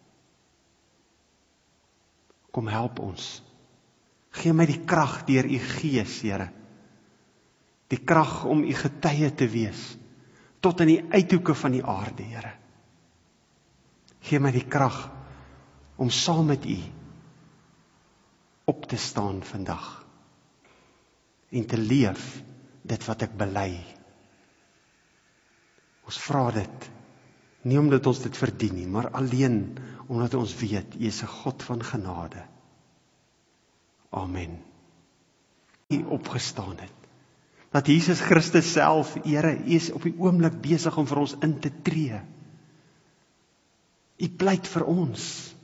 Kom help ons. Gee my die krag deur U Gees, Here. Die krag om U getuie te wees, tot in die uithoeke van die aarde, Here. Gee my die krag om saam met U op te staan vandag en te leef dit wat ek bely. Ons vra dit, nie omdat ons dit verdien nie, maar alleen omdat ons weet, U is 'n God van genade. Amen. U opgestaan het. Dat Jesus Christus self, Here, U is op die oomblik besig om vir ons in te tree. U pleit vir ons.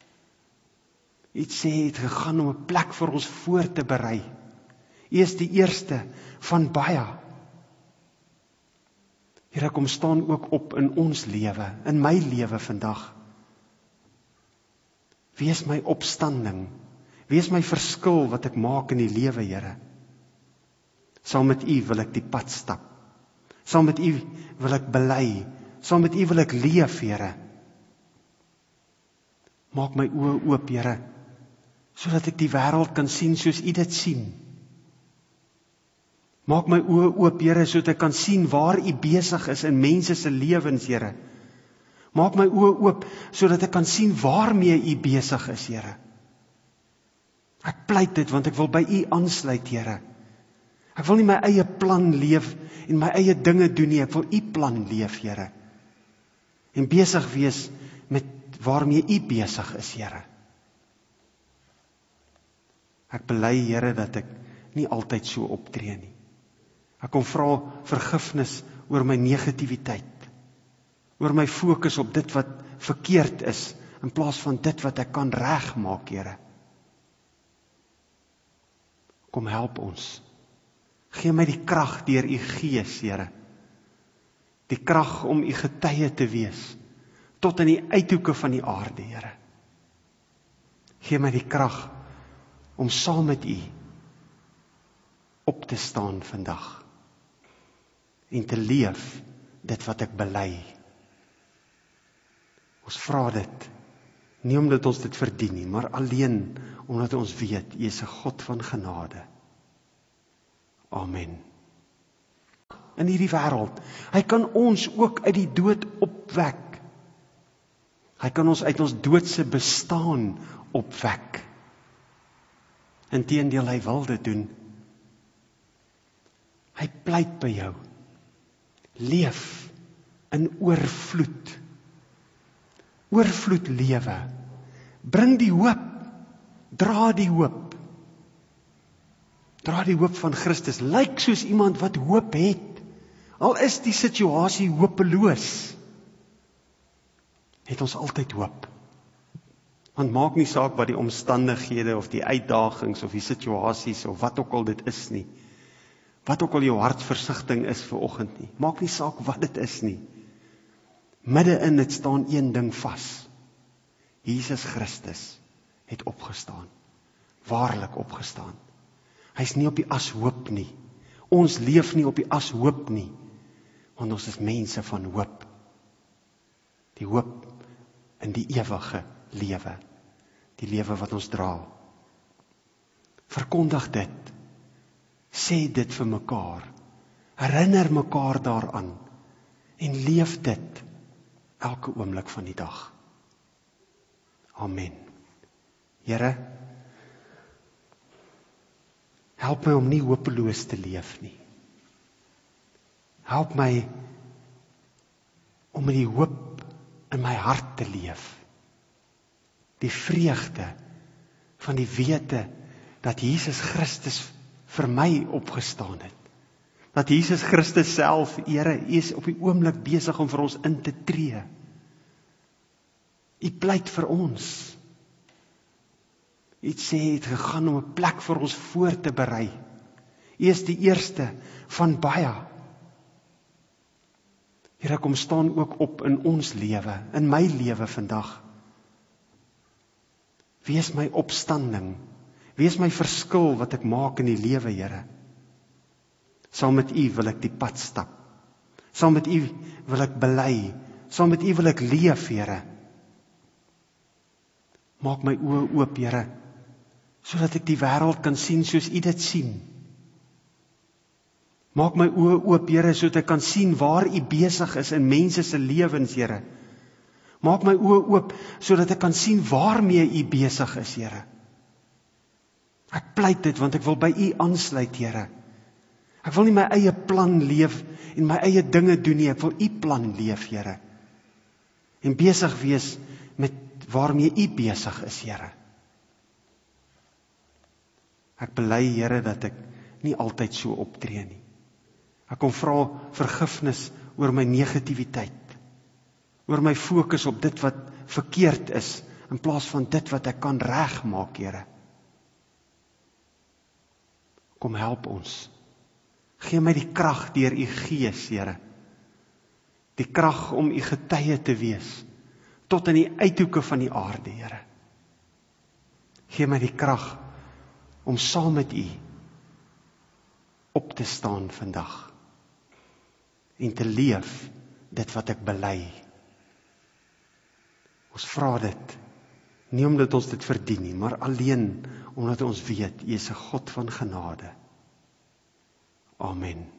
U het sê, U het gegaan om 'n plek vir ons voor te berei. U is die eerste van baie. Here, kom staan ook op in ons lewe, in my lewe vandag. Wees my opstanding, wees my verskil wat ek maak in die lewe, Here. Saam met U wil ek die pad stap. Saam met U wil ek bely. Saam met U wil ek leef, Here. Maak my oë oop, Here, sodat ek die wêreld kan sien soos U dit sien. Maak my oë oop, Here, sodat ek kan sien waar U besig is in mense se lewens, Here. Maak my oë oop, sodat ek kan sien waarmee U besig is, Here. Ek pleit dit, want ek wil by U aansluit, Here. Ek wil nie my eie plan leef en my eie dinge doen nie, ek wil U plan leef, Here. En besig wees met waarmee U besig is, Here. Ek bely, Here, dat ek nie altyd so optree nie. Ek kom vra vergifnis oor my negativiteit, oor my fokus op dit wat verkeerd is, in plaas van dit wat ek kan regmaak, Here. Kom help ons. Gee my die krag deur U Gees, Here. Die krag om U getuie te wees, tot in die uithoeke van die aarde, Here. Gee my die krag om saam met U op te staan vandag en te leef dit wat ek bely. Ons vra dit, nie omdat ons dit verdien nie, maar alleen omdat ons weet, U is 'n God van genade. Amen. In hierdie wêreld, hy kan ons ook uit die dood opwek. Hy kan ons uit ons doodse bestaan opwek. Inteendeel, hy wil dit doen. Hy pleit by jou. Leef in oorvloed. Oorvloed lewe. Bring die hoop. Dra die hoop. Dra die hoop van Christus. Lyk soos iemand wat hoop het. Al is die situasie hopeloos, het ons altyd hoop. Want maak nie saak wat die omstandighede of die uitdagings of die situasies of wat ook al dit is nie. Wat ook al jou hartversigtiging is vir oggend nie. Maak nie saak wat dit is nie. Midde in dit staan een ding vas. Jesus Christus het opgestaan. Waarlik opgestaan. Hy is nie op die as hoop nie. Ons leef nie op die as hoop nie. Want ons is mense van hoop. Die hoop in die ewige lewe. Die lewe wat ons dra. Verkondig dit. Sê dit vir mekaar. Herinner mekaar daaraan. En leef dit elke oomblik van die dag. Amen. Here, help my om nie hopeloos te leef nie. Help my om met die hoop in my hart te leef. Die vreugde van die wete dat Jesus Christus vir my opgestaan het. Dat Jesus Christus self, Here, U is op die oomblik besig om vir ons in te tree. U pleit vir ons. U sê, het gegaan om 'n plek vir ons voor te berei. U is die eerste van baie. Here, kom staan ook op in ons lewe, in my lewe vandag. Wees my opstanding, wees my verskil wat ek maak in die lewe, Here. Saam met U wil ek die pad stap. Saam met U wil ek bely. Saam met U wil ek leef, Here. Maak my oë oop, Here, sodat ek die wêreld kan sien soos U dit sien. Maak my oë oop, Here, sodat ek kan sien waar U besig is in mense se lewens, Here. Maak my oë oop, sodat ek kan sien waarmee U besig is, Here. Ek pleit dit, want ek wil by U aansluit, Here. Ek wil nie my eie plan leef en my eie dinge doen nie, ek wil U plan leef, Here. En besig wees met waarmee U besig is, Here. Ek bely, Here, dat ek nie altyd so optree nie. Ek kom vra vergifnis oor my negativiteit, oor my fokus op dit wat verkeerd is, in plaas van dit wat ek kan regmaak, Here. Kom help ons. Gee my die krag deur U Gees, Here. Die krag om U getuie te wees, tot in die uithoeke van die aarde, Here. Gee my die krag om saam met U op te staan vandag en te leef dit wat ek bely. Ons vra dit, nie omdat ons dit verdien nie, maar alleen omdat ons weet, U is 'n God van genade. Amen.